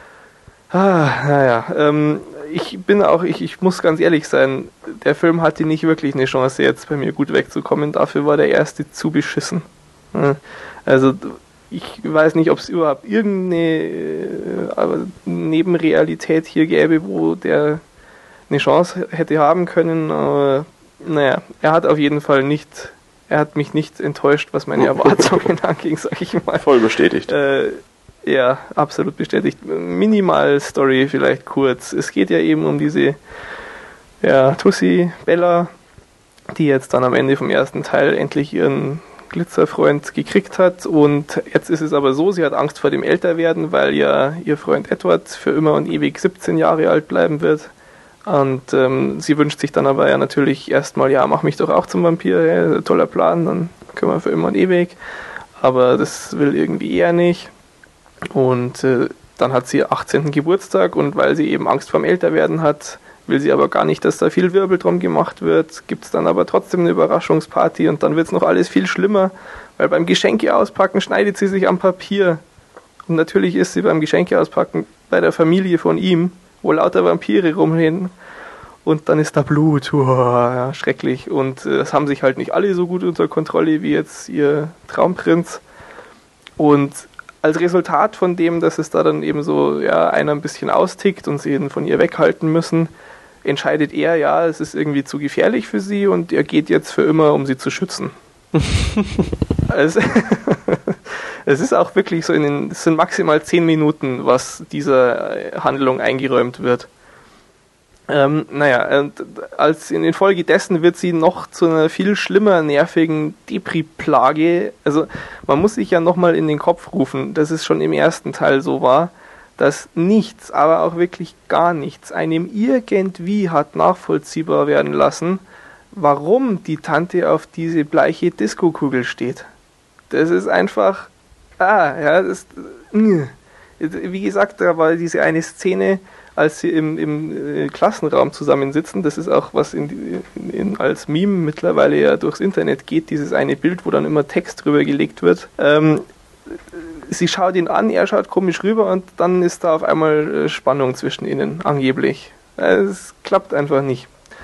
Ich muss ganz ehrlich sein, der Film hatte nicht wirklich eine Chance, jetzt bei mir gut wegzukommen. Dafür war der erste zu beschissen. Also, ich weiß nicht, ob es überhaupt irgendeine Nebenrealität hier gäbe, wo der eine Chance hätte haben können. Aber, naja, er hat mich nicht enttäuscht, was meine Erwartungen anging, sag ich mal. Voll bestätigt. Ja, absolut bestätigt. Minimal Story vielleicht kurz. Es geht ja eben um diese Tussi Bella, die jetzt dann am Ende vom ersten Teil endlich ihren Glitzerfreund gekriegt hat, und jetzt ist es aber so, sie hat Angst vor dem Älterwerden, weil ja ihr Freund Edward für immer und ewig 17 Jahre alt bleiben wird. Und sie wünscht sich dann aber natürlich erstmal, mach mich doch auch zum Vampir, toller Plan, dann können wir für immer und ewig. Aber das will irgendwie er nicht. Und dann hat sie 18. Geburtstag, und weil sie eben Angst vorm Älterwerden hat, will sie aber gar nicht, dass da viel Wirbel drum gemacht wird, gibt es dann aber trotzdem eine Überraschungsparty, und dann wird es noch alles viel schlimmer, weil beim Geschenke auspacken schneidet sie sich am Papier. Und natürlich ist sie beim Geschenke auspacken bei der Familie von ihm, wo lauter Vampire rumrennen, und dann ist da Blut, schrecklich. Und das haben sich halt nicht alle so gut unter Kontrolle wie jetzt ihr Traumprinz. Und als Resultat von dem, dass es da dann eben so einer ein bisschen austickt und sie ihn von ihr weghalten müssen, entscheidet er, es ist irgendwie zu gefährlich für sie, und er geht jetzt für immer, um sie zu schützen. Also, es ist auch wirklich so, es sind maximal 10 Minuten, was dieser Handlung eingeräumt wird. Als in Folge dessen wird sie noch zu einer viel schlimmer nervigen Depri-Plage. Also man muss sich ja nochmal in den Kopf rufen, dass es schon im ersten Teil so war, dass nichts, aber auch wirklich gar nichts einem irgendwie hat nachvollziehbar werden lassen, warum die Tante auf diese bleiche Diskokugel steht. Das ist einfach, wie gesagt, da war diese eine Szene, als sie im Klassenraum zusammensitzen, das ist auch was als Meme mittlerweile ja durchs Internet geht, dieses eine Bild, wo dann immer Text drüber gelegt wird. Sie schaut ihn an, er schaut komisch rüber, und dann ist da auf einmal Spannung zwischen ihnen, angeblich. Es klappt einfach nicht.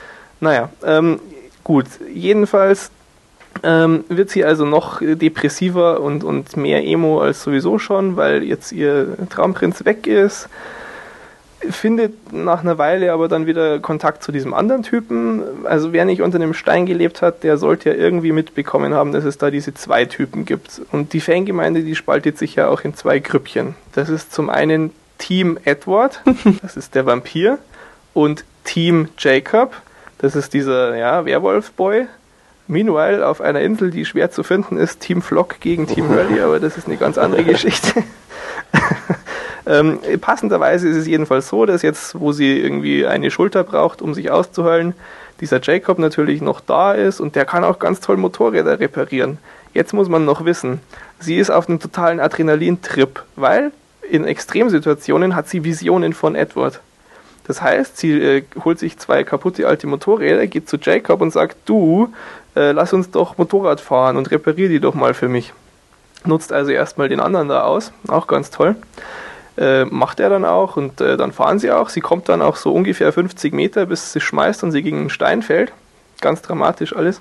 Gut, jedenfalls wird sie also noch depressiver und mehr Emo als sowieso schon, weil jetzt ihr Traumprinz weg ist. Findet nach einer Weile aber dann wieder Kontakt zu diesem anderen Typen. Also wer nicht unter einem Stein gelebt hat, der sollte ja irgendwie mitbekommen haben, dass es da diese 2 Typen gibt. Und die Fangemeinde, die spaltet sich ja auch in 2 Grüppchen. Das ist zum einen Team Edward, das ist der Vampir, und Team Jacob, das ist dieser Werwolf-Boy. Meanwhile, auf einer Insel, die schwer zu finden ist, Team Flock gegen Team Hurley, aber das ist eine ganz andere Geschichte. Passenderweise ist es jedenfalls so, dass jetzt, wo sie irgendwie eine Schulter braucht, um sich auszuheulen, dieser Jacob natürlich noch da ist und der kann auch ganz toll Motorräder reparieren. Jetzt muss man noch wissen, sie ist auf einem totalen Adrenalintrip, weil in Extremsituationen hat sie Visionen von Edward. Das heißt, sie holt sich 2 kaputte alte Motorräder, geht zu Jacob und sagt, du, lass uns doch Motorrad fahren und reparier die doch mal für mich. Nutzt also erstmal den anderen da aus, auch ganz toll. Macht er dann auch und dann fahren sie auch. Sie kommt dann auch so ungefähr 50 Meter, bis sie schmeißt und sie gegen einen Stein fällt. Ganz dramatisch alles.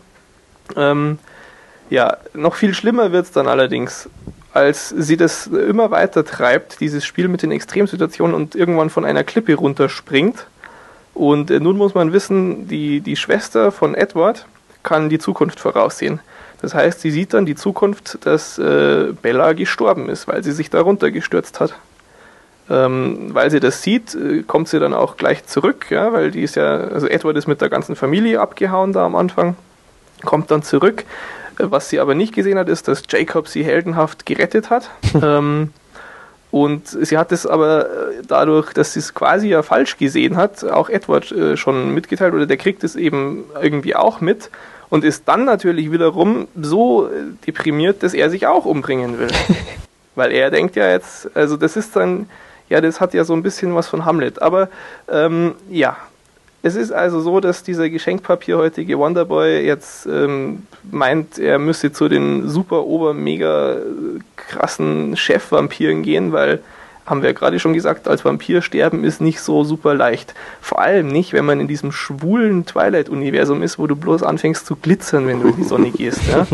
Ja, noch viel schlimmer wird es dann allerdings, als sie das immer weiter treibt, dieses Spiel mit den Extremsituationen und irgendwann von einer Klippe runterspringt. Und nun muss man wissen, die Schwester von Edward kann die Zukunft voraussehen. Das heißt, sie sieht dann die Zukunft, dass Bella gestorben ist, weil sie sich da runtergestürzt hat. Weil sie das sieht, kommt sie dann auch gleich zurück, ja, weil die ist ja, also Edward ist mit der ganzen Familie abgehauen da am Anfang, kommt dann zurück. Was sie aber nicht gesehen hat, ist, dass Jacob sie heldenhaft gerettet hat. Und sie hat es aber dadurch, dass sie es quasi ja falsch gesehen hat, auch Edward schon mitgeteilt, oder der kriegt es eben irgendwie auch mit und ist dann natürlich wiederum so deprimiert, dass er sich auch umbringen will. Weil er denkt ja jetzt, also das ist dann, ja, das hat ja so ein bisschen was von Hamlet. Aber ja, es ist also so, dass dieser geschenkpapierhäutige Wonderboy jetzt meint, er müsse zu den super, mega krassen Chef-Vampiren gehen, weil, haben wir ja gerade schon gesagt, als Vampir sterben ist nicht so super leicht. Vor allem nicht, wenn man in diesem schwulen Twilight-Universum ist, wo du bloß anfängst zu glitzern, wenn du in die Sonne gehst. Ja?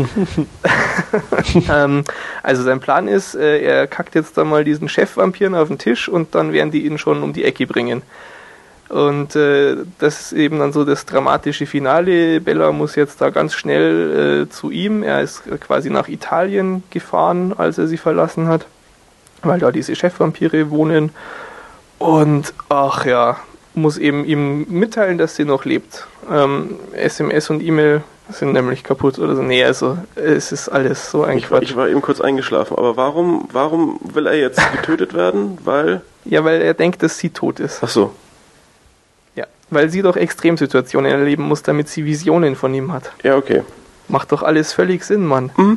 Also sein Plan ist, er kackt jetzt da mal diesen Chef-Vampiren auf den Tisch und dann werden die ihn schon um die Ecke bringen. Und das ist eben dann so das dramatische Finale. Bella muss jetzt da ganz schnell zu ihm. Er ist quasi nach Italien gefahren, als er sie verlassen hat, weil da diese Chefvampire wohnen. Und ach ja, muss eben ihm mitteilen, dass sie noch lebt. SMS und E-Mail sind nämlich kaputt oder so. Nee, also es ist alles so ein Quatsch. Ich war eben kurz eingeschlafen, aber warum will er jetzt getötet werden? Weil er denkt, dass sie tot ist. Ach so. Ja, weil sie doch Extremsituationen erleben muss, damit sie Visionen von ihm hat. Ja, okay. Macht doch alles völlig Sinn, Mann. Mhm.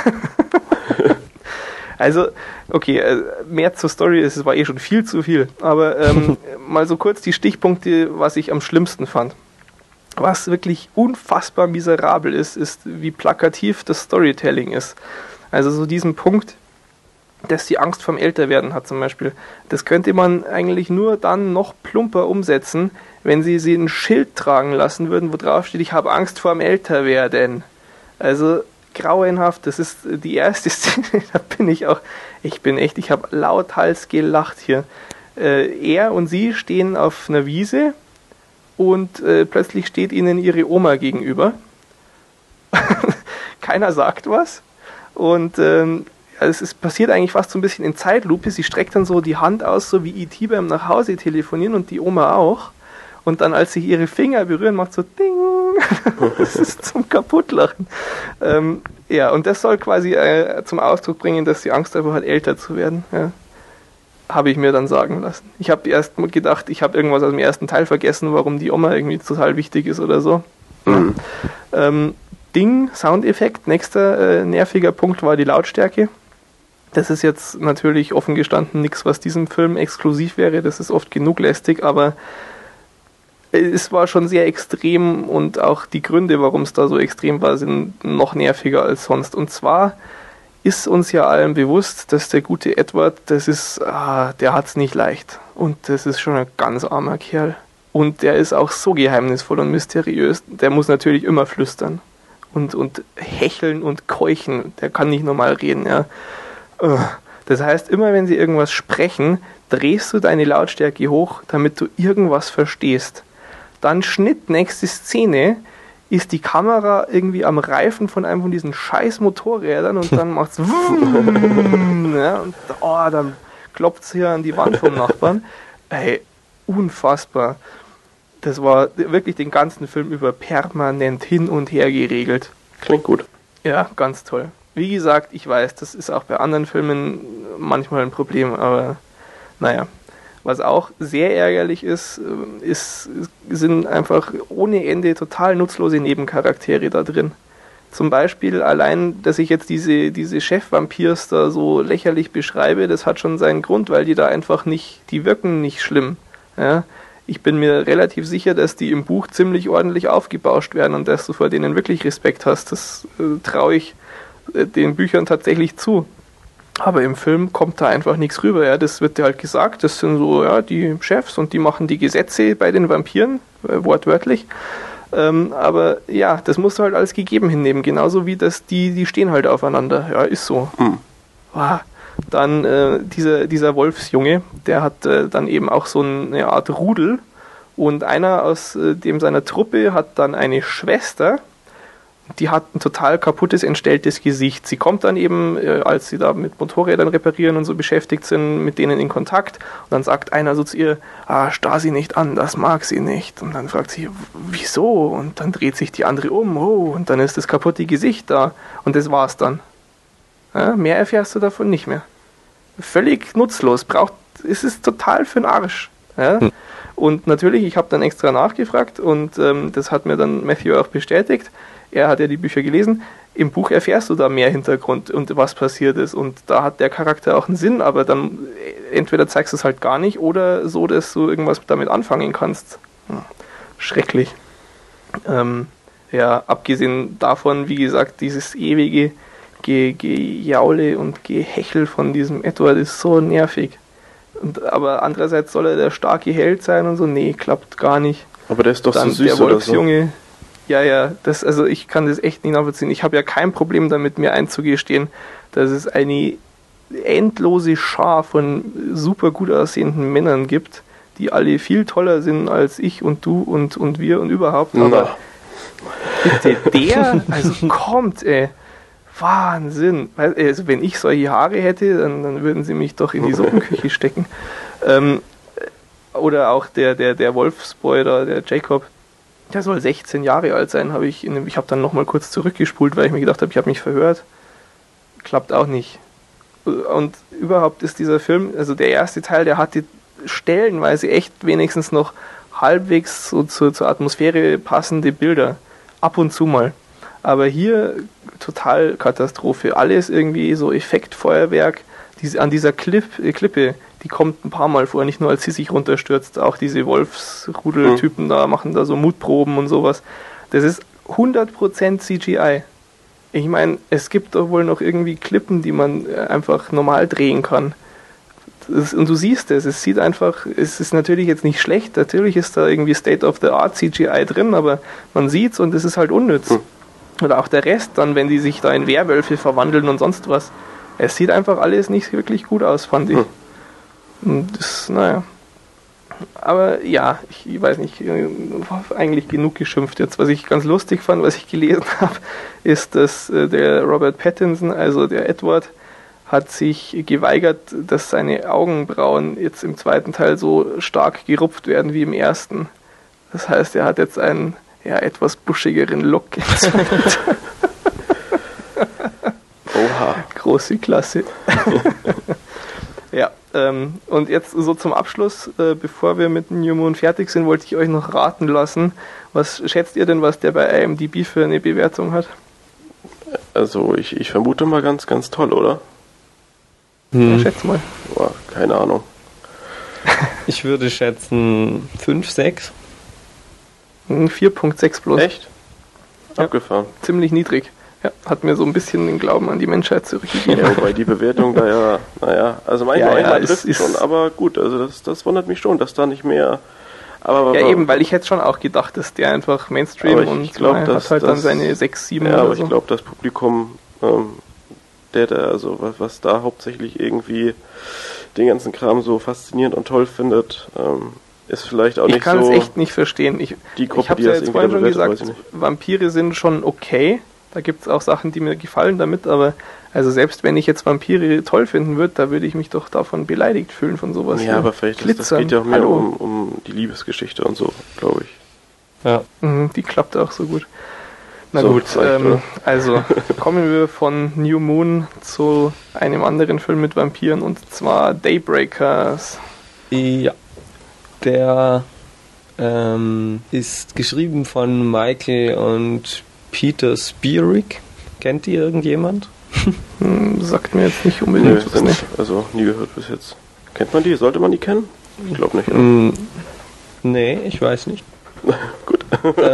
Also, okay, mehr zur Story, es war eh schon viel zu viel, aber mal so kurz die Stichpunkte, was ich am schlimmsten fand. Was wirklich unfassbar miserabel ist, wie plakativ das Storytelling ist. Also so diesen Punkt, dass die Angst vorm Älterwerden hat zum Beispiel, das könnte man eigentlich nur dann noch plumper umsetzen, wenn sie ein Schild tragen lassen würden, wo drauf steht, ich habe Angst vorm Älterwerden. Also grauenhaft, das ist die erste Szene, da ich habe lauthals gelacht hier. Er und sie stehen auf einer Wiese und plötzlich steht ihnen ihre Oma gegenüber. Keiner sagt was und es passiert eigentlich fast so ein bisschen in Zeitlupe. Sie streckt dann so die Hand aus, so wie E.T. beim nach Hause telefonieren und die Oma auch. Und dann, als sich ihre Finger berühren, macht so Ding. Das ist zum Kaputtlachen. Ja, und das soll quasi zum Ausdruck bringen, dass sie Angst davor hat, älter zu werden. Ja. Habe ich mir dann sagen lassen. Ich habe erst gedacht, ich habe irgendwas aus dem ersten Teil vergessen, warum die Oma irgendwie total wichtig ist oder so. Mhm. Ding, Soundeffekt. Nächster nerviger Punkt war die Lautstärke. Das ist jetzt natürlich offen gestanden nichts, was diesem Film exklusiv wäre. Das ist oft genug lästig, aber es war schon sehr extrem und auch die Gründe, warum es da so extrem war, sind noch nerviger als sonst. Und zwar ist uns ja allen bewusst, dass der gute Edward, der hat's nicht leicht. Und das ist schon ein ganz armer Kerl. Und der ist auch so geheimnisvoll und mysteriös. Der muss natürlich immer flüstern und hecheln und keuchen. Der kann nicht normal reden, ja. Das heißt, immer wenn sie irgendwas sprechen, drehst du deine Lautstärke hoch, damit du irgendwas verstehst. Dann Schnitt, nächste Szene, ist die Kamera irgendwie am Reifen von einem von diesen scheiß Motorrädern und dann macht's ja, und dann klopft's hier an die Wand vom Nachbarn. Ey, unfassbar. Das war wirklich den ganzen Film über permanent hin und her geregelt. Klingt gut. Ja, ganz toll. Wie gesagt, ich weiß, das ist auch bei anderen Filmen manchmal ein Problem, aber naja. Was auch sehr ärgerlich ist, sind einfach ohne Ende total nutzlose Nebencharaktere da drin. Zum Beispiel allein, dass ich jetzt diese Chef-Vampirs da so lächerlich beschreibe, das hat schon seinen Grund, weil die da einfach die wirken nicht schlimm. Ja? Ich bin mir relativ sicher, dass die im Buch ziemlich ordentlich aufgebauscht werden und dass du vor denen wirklich Respekt hast. Das traue ich den Büchern tatsächlich zu. Aber im Film kommt da einfach nichts rüber. Ja, das wird dir halt gesagt, das sind so die Chefs und die machen die Gesetze bei den Vampiren, wortwörtlich. Aber ja, das musst du halt als gegeben hinnehmen. Genauso wie die stehen halt aufeinander. Ja, ist so. Dann dieser Wolfsjunge, der hat dann eben auch so eine Art Rudel. Und einer aus dem seiner Truppe hat dann eine Schwester, die hat ein total kaputtes, entstelltes Gesicht. Sie kommt dann eben, als sie da mit Motorrädern reparieren und so beschäftigt sind, mit denen in Kontakt. Und dann sagt einer so zu ihr, starr sie nicht an, das mag sie nicht. Und dann fragt sie, wieso? Und dann dreht sich die andere um, und dann ist das kaputte Gesicht da. Und das war's dann. Ja, mehr erfährst du davon nicht mehr. Völlig nutzlos. Es ist total für den Arsch. Ja? Und natürlich, ich habe dann extra nachgefragt und das hat mir dann Matthew auch bestätigt. Er hat ja die Bücher gelesen. Im Buch erfährst du da mehr Hintergrund und was passiert ist. Und da hat der Charakter auch einen Sinn, aber dann entweder zeigst du es halt gar nicht oder so, dass du irgendwas damit anfangen kannst. Schrecklich. Abgesehen davon, wie gesagt, dieses ewige Gejaule und Gehechel von diesem Edward ist so nervig. Aber andererseits soll er der starke Held sein und so. Nee, klappt gar nicht. Aber der ist doch dann so süß der Wolfsjunge, oder so. Ja, ich kann das echt nicht nachvollziehen. Ich habe ja kein Problem damit, mir einzugestehen, dass es eine endlose Schar von super gut aussehenden Männern gibt, die alle viel toller sind als ich und du und wir und überhaupt. Aber bitte, also kommt, Wahnsinn. Also wenn ich solche Haare hätte, dann würden sie mich doch in die Suppenküche stecken. Oder auch der Wolfsboy da, der Jacob, der soll 16 Jahre alt sein, ich habe dann nochmal kurz zurückgespult, weil ich mir gedacht habe, ich habe mich verhört. Klappt auch nicht. Und überhaupt ist dieser Film, also der erste Teil, der hatte stellenweise echt wenigstens noch halbwegs so zur Atmosphäre passende Bilder. Ab und zu mal. Aber hier total Katastrophe. Alles irgendwie so Effektfeuerwerk. An dieser Klippe, die kommt ein paar Mal vor, nicht nur als sie sich runterstürzt, auch diese Wolfsrudeltypen da machen da so Mutproben und sowas. Das ist 100% CGI. Ich meine, es gibt doch wohl noch irgendwie Klippen, die man einfach normal drehen kann. Und du siehst es sieht einfach, es ist natürlich jetzt nicht schlecht, natürlich ist da irgendwie State-of-the-Art CGI drin, aber man sieht's und es ist halt unnütz. Oder auch der Rest dann, wenn die sich da in Werwölfe verwandeln und sonst was. Es sieht einfach alles nicht wirklich gut aus, fand ich. Und das, naja. Aber ja, ich weiß nicht, eigentlich genug geschimpft jetzt. Was ich ganz lustig fand, was ich gelesen habe, ist, dass der Robert Pattinson, also der Edward, hat sich geweigert, dass seine Augenbrauen jetzt im zweiten Teil so stark gerupft werden wie im ersten. Das heißt, er hat jetzt einen etwas buschigeren Look. Oha. Große Klasse. Ja, und jetzt so zum Abschluss, bevor wir mit New Moon fertig sind, wollte ich euch noch raten lassen. Was schätzt ihr denn, was der bei IMDb für eine Bewertung hat? Also ich vermute mal ganz, ganz toll, oder? Ja, schätz mal. Boah, keine Ahnung. Ich würde schätzen 5, 6. 4,6 bloß. Echt? Ja. Abgefahren. Ziemlich niedrig. Ja, hat mir so ein bisschen den Glauben an die Menschheit zurückgegeben. Ja, wobei die Bewertung da also manchmal trifft es schon, aber gut, also das wundert mich schon, dass da nicht mehr... Aber eben, weil ich hätte schon auch gedacht, dass der einfach Mainstream und hat halt dann seine 6, 7 ja, oder aber so. Ich glaube, das Publikum, also was da hauptsächlich irgendwie den ganzen Kram so faszinierend und toll findet, ist vielleicht auch nicht so... Ich kann es echt nicht verstehen. Ich habe ja jetzt vorhin schon gesagt, Vampire sind schon okay. Da gibt es auch Sachen, die mir gefallen damit, aber also selbst wenn ich jetzt Vampire toll finden würde, da würde ich mich doch davon beleidigt fühlen von sowas. Ja, aber vielleicht das geht ja auch mehr um die Liebesgeschichte und so, glaube ich. Ja. Die klappt auch so gut. Na So, gut, vielleicht, oder? also kommen wir von New Moon zu einem anderen Film mit Vampiren, und zwar Daybreakers. Ja, der ist geschrieben von Michael und Peter Spierig. Kennt ihr irgendjemand? Sagt mir jetzt nicht Nö, unbedingt was, sind, nicht. also nie gehört bis jetzt. Kennt man die? Sollte man die kennen? Ich glaube nicht. Oder? Nee, ich weiß nicht. Gut.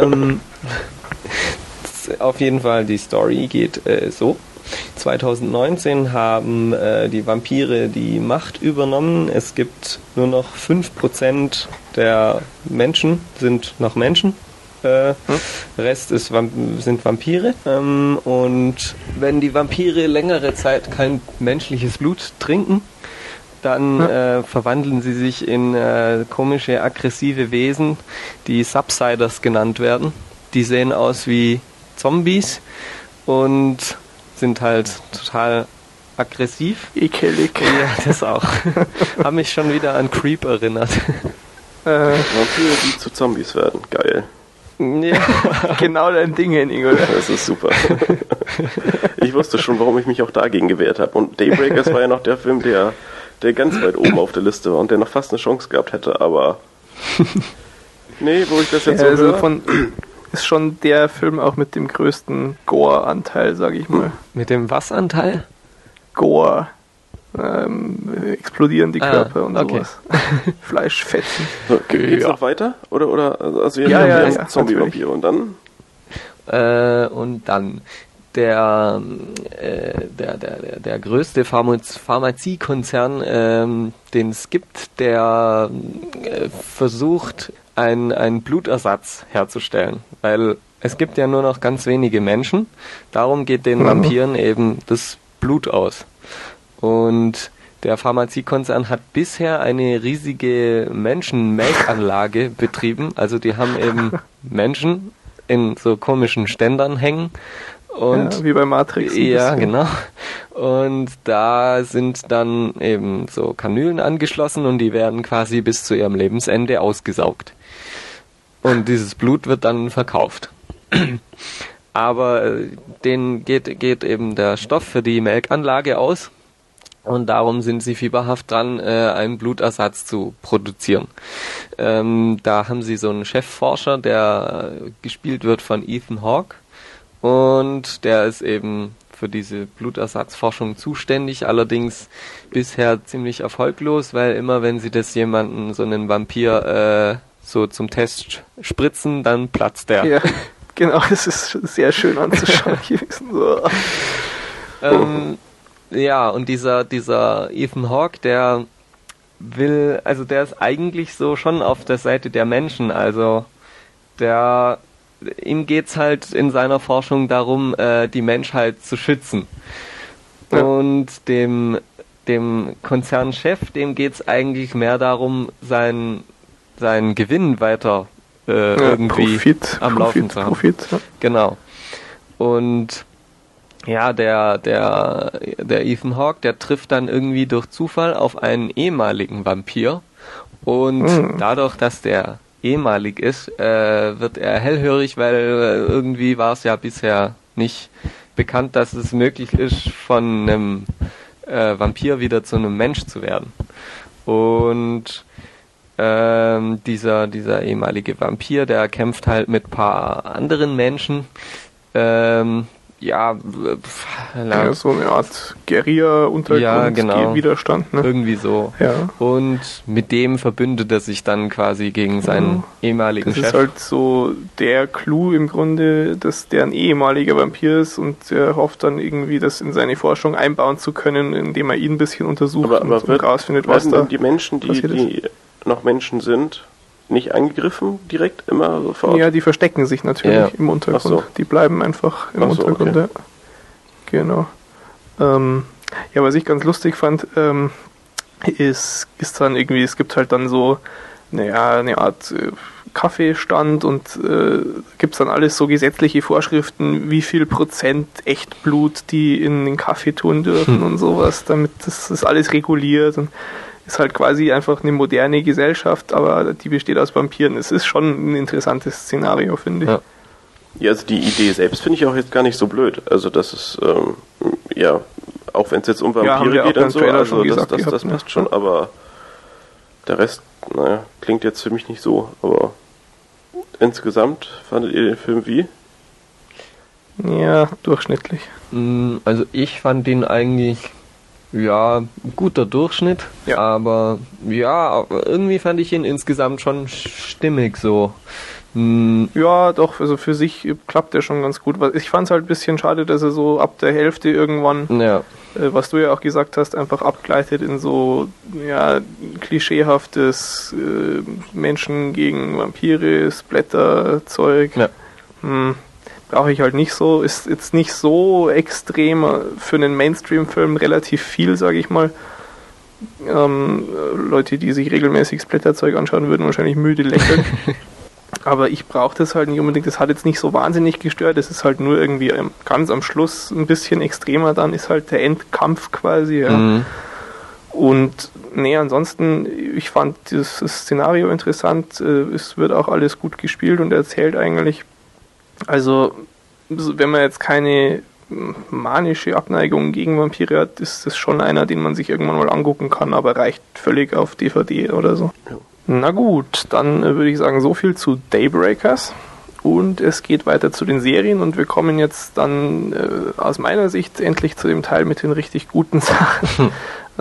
Auf jeden Fall, die Story geht so. 2019 haben die Vampire die Macht übernommen. Es gibt nur noch 5% der Menschen sind noch Menschen. Der Rest sind Vampire. Und wenn die Vampire längere Zeit kein menschliches Blut trinken, dann verwandeln sie sich in komische, aggressive Wesen, die Subsiders genannt werden. Die sehen aus wie Zombies und sind halt total aggressiv. Ekelig. Ja, das auch. Haben mich schon wieder an Creep erinnert. Vampire, die zu Zombies werden. Geil. Ja. Genau dein Ding, Henning, oder? Das ist super. Ich wusste schon, warum ich mich auch dagegen gewehrt habe. Und Daybreakers war ja noch der Film, der ganz weit oben auf der Liste war und der noch fast eine Chance gehabt hätte, aber nee, wo ich das jetzt so höre. Ist schon der Film auch mit dem größten Gore-Anteil, sag ich mal. Mit dem was-Anteil? Gore. Explodieren die Körper und okay. sowas. Fleischfetzen. So, geht's noch weiter? Oder also jetzt Ja, haben wir ja, erst ja, Zombie-Vampire und dann? Und dann der größte Pharmaziekonzern, den es gibt, der versucht, einen Blutersatz herzustellen. Weil es gibt ja nur noch ganz wenige Menschen. Darum geht den Vampiren eben das Blut aus. Und der Pharmaziekonzern hat bisher eine riesige Menschenmelkanlage betrieben. Also die haben eben Menschen in so komischen Ständern hängen. Und ja, wie bei Matrix. Ja, genau. Und da sind dann eben so Kanülen angeschlossen und die werden quasi bis zu ihrem Lebensende ausgesaugt. Und dieses Blut wird dann verkauft. Aber denen geht eben der Stoff für die Melkanlage aus. Und darum sind sie fieberhaft dran, einen Blutersatz zu produzieren. Da haben sie so einen Chefforscher, der gespielt wird von Ethan Hawke. Und der ist eben für diese Blutersatzforschung zuständig, allerdings bisher ziemlich erfolglos, weil immer wenn sie das jemanden, so einen Vampir, so zum Test spritzen, dann platzt der. Ja, genau, das ist sehr schön anzuschauen gewesen. So. Ja, und dieser Ethan Hawke, der ist eigentlich so schon auf der Seite der Menschen, also ihm geht's halt in seiner Forschung darum, die Menschheit zu schützen. Ja. Und dem Konzernchef, dem geht's eigentlich mehr darum, seinen Gewinn weiter irgendwie am Laufen zu haben. Ja. Genau. Und ja, der Ethan Hawke, der trifft dann irgendwie durch Zufall auf einen ehemaligen Vampir. Und dadurch, dass der ehemalig ist, wird er hellhörig, weil irgendwie war es ja bisher nicht bekannt, dass es möglich ist, von einem Vampir wieder zu einem Mensch zu werden. Und dieser ehemalige Vampir, der kämpft halt mit ein paar anderen Menschen. Ja, so eine Art Guerilla-Untergrund, ja, genau. Widerstand. Ne? Irgendwie so. Ja. Und mit dem verbündet er sich dann quasi gegen seinen ehemaligen Chef. Das ist halt so der Clou im Grunde, dass der ein ehemaliger Vampir ist und er hofft dann irgendwie, das in seine Forschung einbauen zu können, indem er ihn ein bisschen untersucht und rausfindet, was da die Menschen, die noch Menschen sind, nicht angegriffen direkt immer sofort? Ja, die verstecken sich natürlich im Untergrund. So. Die bleiben einfach im Untergrund. Okay. Ja. Genau. Ja, was ich ganz lustig fand, ist dann irgendwie, es gibt halt dann so eine Art Kaffeestand und gibt es dann alles so gesetzliche Vorschriften, wie viel Prozent Echtblut die in den Kaffee tun dürfen und sowas, damit das ist alles reguliert und ist halt quasi einfach eine moderne Gesellschaft, aber die besteht aus Vampiren. Es ist schon ein interessantes Szenario, finde ich. Ja, also die Idee selbst finde ich auch jetzt gar nicht so blöd. Also das ist, ja, auch wenn es jetzt um Vampire geht und so, also das passt schon, aber der Rest, naja, klingt jetzt für mich nicht so, aber insgesamt fandet ihr den Film wie? Ja, durchschnittlich. Also ich fand den eigentlich, ja, guter Durchschnitt, ja. Aber ja, irgendwie fand ich ihn insgesamt schon stimmig so. Ja, doch, also für sich klappt der schon ganz gut. Ich fand es halt ein bisschen schade, dass er so ab der Hälfte irgendwann, was du ja auch gesagt hast, einfach abgleitet in so, ja, klischeehaftes Menschen gegen Vampire, Splatter-Zeug. Ja. Brauche ich halt nicht so. Ist jetzt nicht so extrem für einen Mainstream-Film relativ viel, sage ich mal. Leute, die sich regelmäßig Splatter-Zeug anschauen, würden wahrscheinlich müde lächeln. Aber ich brauche das halt nicht unbedingt. Das hat jetzt nicht so wahnsinnig gestört. Es ist halt nur irgendwie ganz am Schluss ein bisschen extremer. Dann ist halt der Endkampf quasi. Ja. Und ansonsten, ich fand das Szenario interessant. Es wird auch alles gut gespielt und erzählt eigentlich. Also, wenn man jetzt keine manische Abneigung gegen Vampire hat, ist das schon einer, den man sich irgendwann mal angucken kann, aber reicht völlig auf DVD oder so. Ja. Na gut, dann würde ich sagen, so viel zu Daybreakers und es geht weiter zu den Serien und wir kommen jetzt dann aus meiner Sicht endlich zu dem Teil mit den richtig guten Sachen.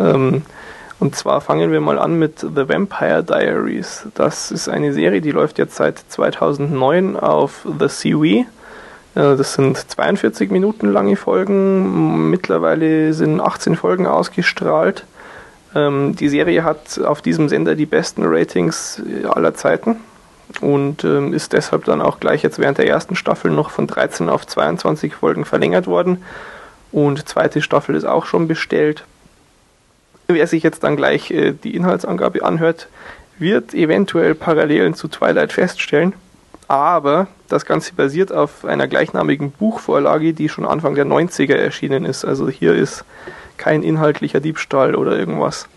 Und zwar fangen wir mal an mit The Vampire Diaries. Das ist eine Serie, die läuft jetzt seit 2009 auf The CW. Das sind 42 Minuten lange Folgen. Mittlerweile sind 18 Folgen ausgestrahlt. Die Serie hat auf diesem Sender die besten Ratings aller Zeiten und ist deshalb dann auch gleich jetzt während der ersten Staffel noch von 13 auf 22 Folgen verlängert worden. Und zweite Staffel ist auch schon bestellt. Wer sich jetzt dann gleich die Inhaltsangabe anhört, wird eventuell Parallelen zu Twilight feststellen. Aber das Ganze basiert auf einer gleichnamigen Buchvorlage, die schon Anfang der 90er erschienen ist. Also hier ist kein inhaltlicher Diebstahl oder irgendwas.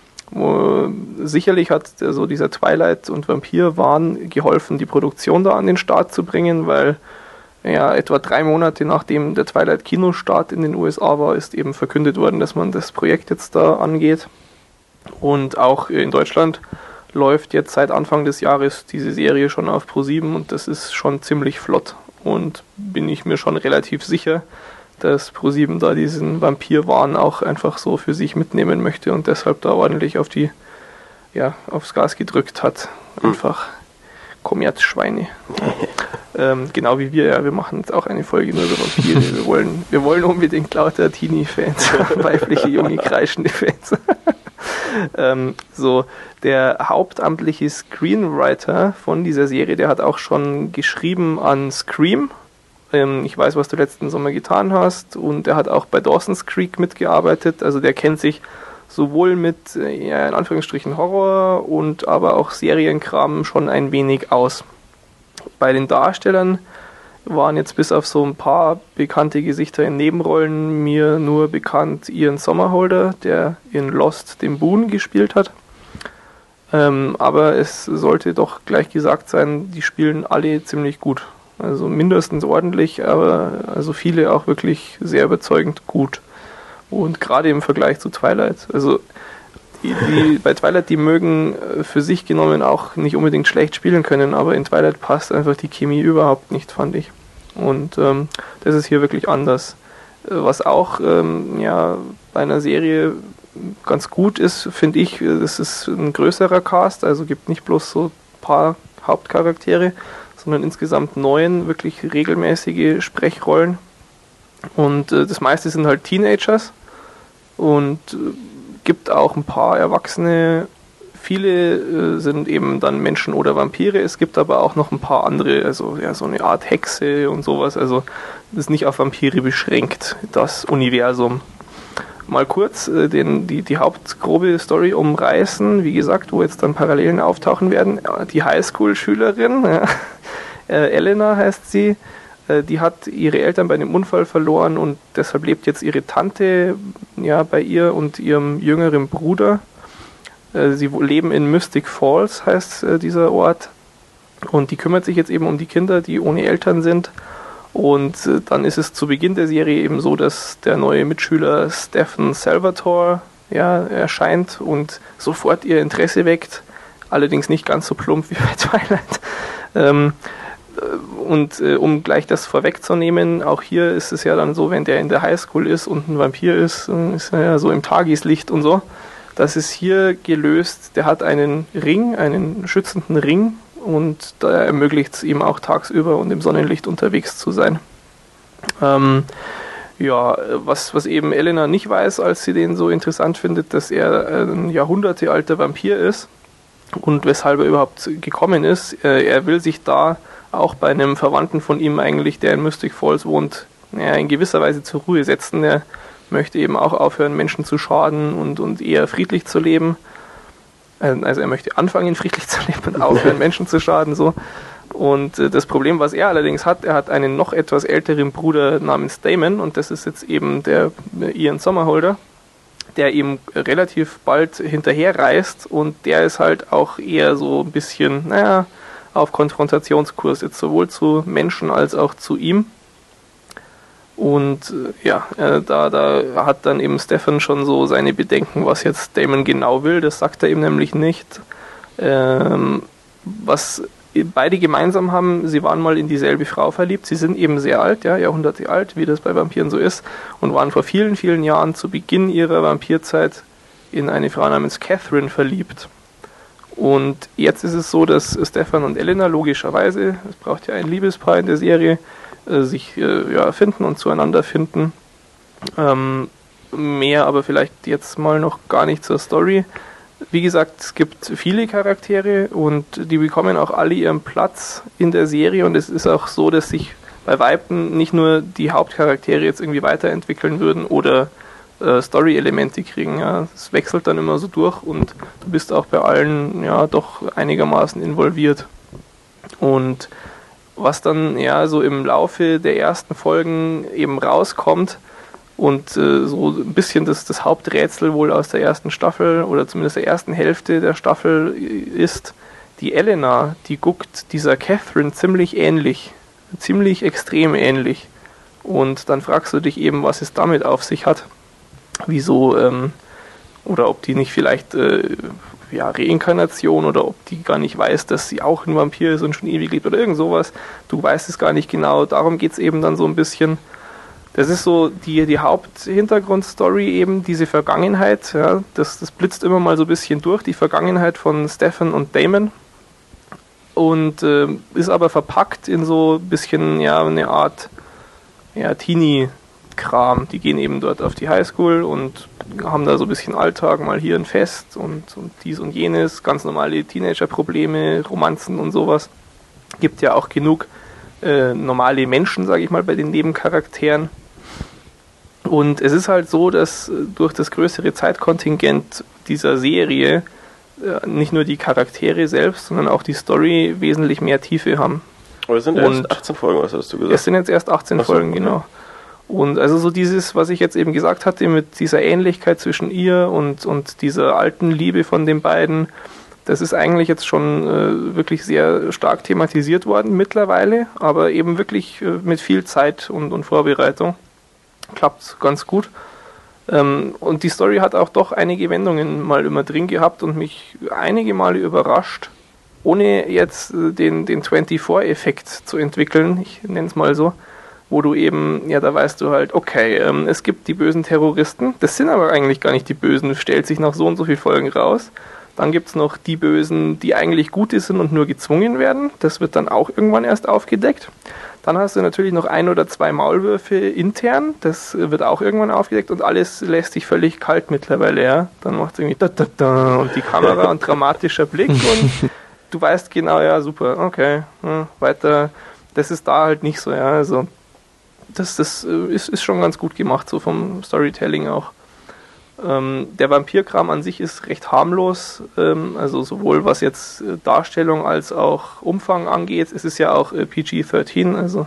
Sicherlich hat so dieser Twilight- und Vampir-Wahn geholfen, die Produktion da an den Start zu bringen, weil ja, etwa 3 Monate nachdem der Twilight-Kinostart in den USA war, ist eben verkündet worden, dass man das Projekt jetzt da angeht. Und auch in Deutschland läuft jetzt seit Anfang des Jahres diese Serie schon auf Pro7 und das ist schon ziemlich flott. Und bin ich mir schon relativ sicher, dass Pro7 da diesen Vampir-Wahn auch einfach so für sich mitnehmen möchte und deshalb da ordentlich aufs Gas gedrückt hat. Einfach Kommerzschweine. Genau wie wir machen jetzt auch eine Folge nur über Vampire. Wir wollen unbedingt lauter Teenie-Fans, weibliche, junge, kreischende Fans. Der hauptamtliche Screenwriter von dieser Serie, der hat auch schon geschrieben an Scream. Ich weiß, was du letzten Sommer getan hast, und er hat auch bei Dawson's Creek mitgearbeitet. Also der kennt sich sowohl mit in Anführungsstrichen Horror und aber auch Serienkram schon ein wenig aus. Bei den Darstellern waren jetzt bis auf so ein paar bekannte Gesichter in Nebenrollen mir nur bekannt Ian Somerhalder, der in Lost den Boone gespielt hat. Aber es sollte doch gleich gesagt sein, die spielen alle ziemlich gut. Also mindestens ordentlich, aber also viele auch wirklich sehr überzeugend gut. Und gerade im Vergleich zu Twilight, also bei Twilight, die mögen für sich genommen auch nicht unbedingt schlecht spielen können, aber in Twilight passt einfach die Chemie überhaupt nicht, fand ich. Und das ist hier wirklich anders. Was auch bei einer Serie ganz gut ist, finde ich, das ist ein größerer Cast, also gibt nicht bloß so ein paar Hauptcharaktere, sondern insgesamt 9 wirklich regelmäßige Sprechrollen. Und das meiste sind halt Teenagers und gibt auch ein paar Erwachsene. Viele sind eben dann Menschen oder Vampire. Es gibt aber auch noch ein paar andere, also ja, so eine Art Hexe und sowas. Also das ist nicht auf Vampire beschränkt, das Universum. Mal kurz die hauptgrobe Story umreißen. Wie gesagt, wo jetzt dann Parallelen auftauchen werden. Die Highschool-Schülerin, Elena heißt sie, die hat ihre Eltern bei einem Unfall verloren und deshalb lebt jetzt ihre Tante bei ihr und ihrem jüngeren Bruder. Sie leben in Mystic Falls, heißt dieser Ort. Und die kümmert sich jetzt eben um die Kinder, die ohne Eltern sind. Und dann ist es zu Beginn der Serie eben so, dass der neue Mitschüler Stephen Salvatore erscheint und sofort ihr Interesse weckt. Allerdings nicht ganz so plump wie bei Twilight. Um gleich das vorwegzunehmen, auch hier ist es ja dann so, wenn der in der Highschool ist und ein Vampir ist er ja so im Tageslicht und so. Das ist hier gelöst. Der hat einen Ring, einen schützenden Ring, und da ermöglicht es ihm auch tagsüber und im Sonnenlicht unterwegs zu sein. Was eben Elena nicht weiß, als sie den so interessant findet, dass er ein jahrhundertealter Vampir ist und weshalb er überhaupt gekommen ist. Er will sich da auch bei einem Verwandten von ihm eigentlich, der in Mystic Falls wohnt, in gewisser Weise zur Ruhe setzen. Er möchte eben auch aufhören, Menschen zu schaden und eher friedlich zu leben. Also er möchte anfangen, friedlich zu leben und aufhören, Menschen zu schaden. So. Und das Problem, was er allerdings hat, er hat einen noch etwas älteren Bruder namens Damon, und das ist jetzt eben der Ian Somerhalder, der ihm relativ bald hinterherreist, und der ist halt auch eher so ein bisschen, auf Konfrontationskurs, jetzt sowohl zu Menschen als auch zu ihm. Und da hat dann eben Stephen schon so seine Bedenken, was jetzt Damon genau will. Das sagt er ihm nämlich nicht. Was beide gemeinsam haben, sie waren mal in dieselbe Frau verliebt. Sie sind eben sehr alt, Jahrhunderte alt, wie das bei Vampiren so ist, und waren vor vielen, vielen Jahren zu Beginn ihrer Vampirzeit in eine Frau namens Catherine verliebt. Und jetzt ist es so, dass Stephen und Elena logischerweise, es braucht ja ein Liebespaar in der Serie, sich finden und zueinander finden. Mehr aber vielleicht jetzt mal noch gar nicht zur Story. Wie gesagt, es gibt viele Charaktere und die bekommen auch alle ihren Platz in der Serie, und es ist auch so, dass sich bei Weitem nicht nur die Hauptcharaktere jetzt irgendwie weiterentwickeln würden oder Story-Elemente kriegen. Ja. Es wechselt dann immer so durch und du bist auch bei allen doch einigermaßen involviert. Und was dann so im Laufe der ersten Folgen eben rauskommt und so ein bisschen das Haupträtsel wohl aus der ersten Staffel oder zumindest der ersten Hälfte der Staffel ist, die Elena, die guckt dieser Catherine ziemlich extrem ähnlich. Und dann fragst du dich eben, was es damit auf sich hat. Wieso, oder ob die nicht vielleicht Reinkarnation, oder ob die gar nicht weiß, dass sie auch ein Vampir ist und schon ewig lebt oder irgend sowas. Du weißt es gar nicht genau. Darum geht es eben dann so ein bisschen. Das ist so die Haupthintergrundstory, eben diese Vergangenheit. Ja, das blitzt immer mal so ein bisschen durch, die Vergangenheit von Stephen und Damon. Und ist aber verpackt in so ein bisschen eine Art Teenie-Kram. Die gehen eben dort auf die Highschool und haben da so ein bisschen Alltag, mal hier ein Fest und dies und jenes, ganz normale Teenager-Probleme, Romanzen und sowas. Gibt ja auch genug normale Menschen, sage ich mal, bei den Nebencharakteren. Und es ist halt so, dass durch das größere Zeitkontingent dieser Serie nicht nur die Charaktere selbst, sondern auch die Story wesentlich mehr Tiefe haben. Aber es sind erst 18 Folgen, was hast du gesagt? Es sind jetzt erst 18 Folgen, genau. Und also so dieses, was ich jetzt eben gesagt hatte, mit dieser Ähnlichkeit zwischen ihr und dieser alten Liebe von den beiden, das ist eigentlich jetzt schon wirklich sehr stark thematisiert worden mittlerweile, aber eben wirklich mit viel Zeit und Vorbereitung. Klappt ganz gut. Und die Story hat auch doch einige Wendungen mal immer drin gehabt und mich einige Male überrascht, ohne jetzt den 24-Effekt zu entwickeln, ich nenne es mal so, wo du eben, da weißt du halt, okay, es gibt die bösen Terroristen, das sind aber eigentlich gar nicht die Bösen, stellt sich nach so und so vielen Folgen raus. Dann gibt es noch die Bösen, die eigentlich Gute sind und nur gezwungen werden, das wird dann auch irgendwann erst aufgedeckt. Dann hast du natürlich noch 1 oder 2 Maulwürfe intern, das wird auch irgendwann aufgedeckt, und alles lässt sich völlig kalt mittlerweile, ja. Dann macht es irgendwie da, da, da, und die Kamera und dramatischer Blick und du weißt genau, ja, super, okay, weiter. Das ist da halt nicht so, ja, also das ist schon ganz gut gemacht, so vom Storytelling auch. Der Vampirkram an sich ist recht harmlos, also sowohl was jetzt Darstellung als auch Umfang angeht. Es ist ja auch PG-13, also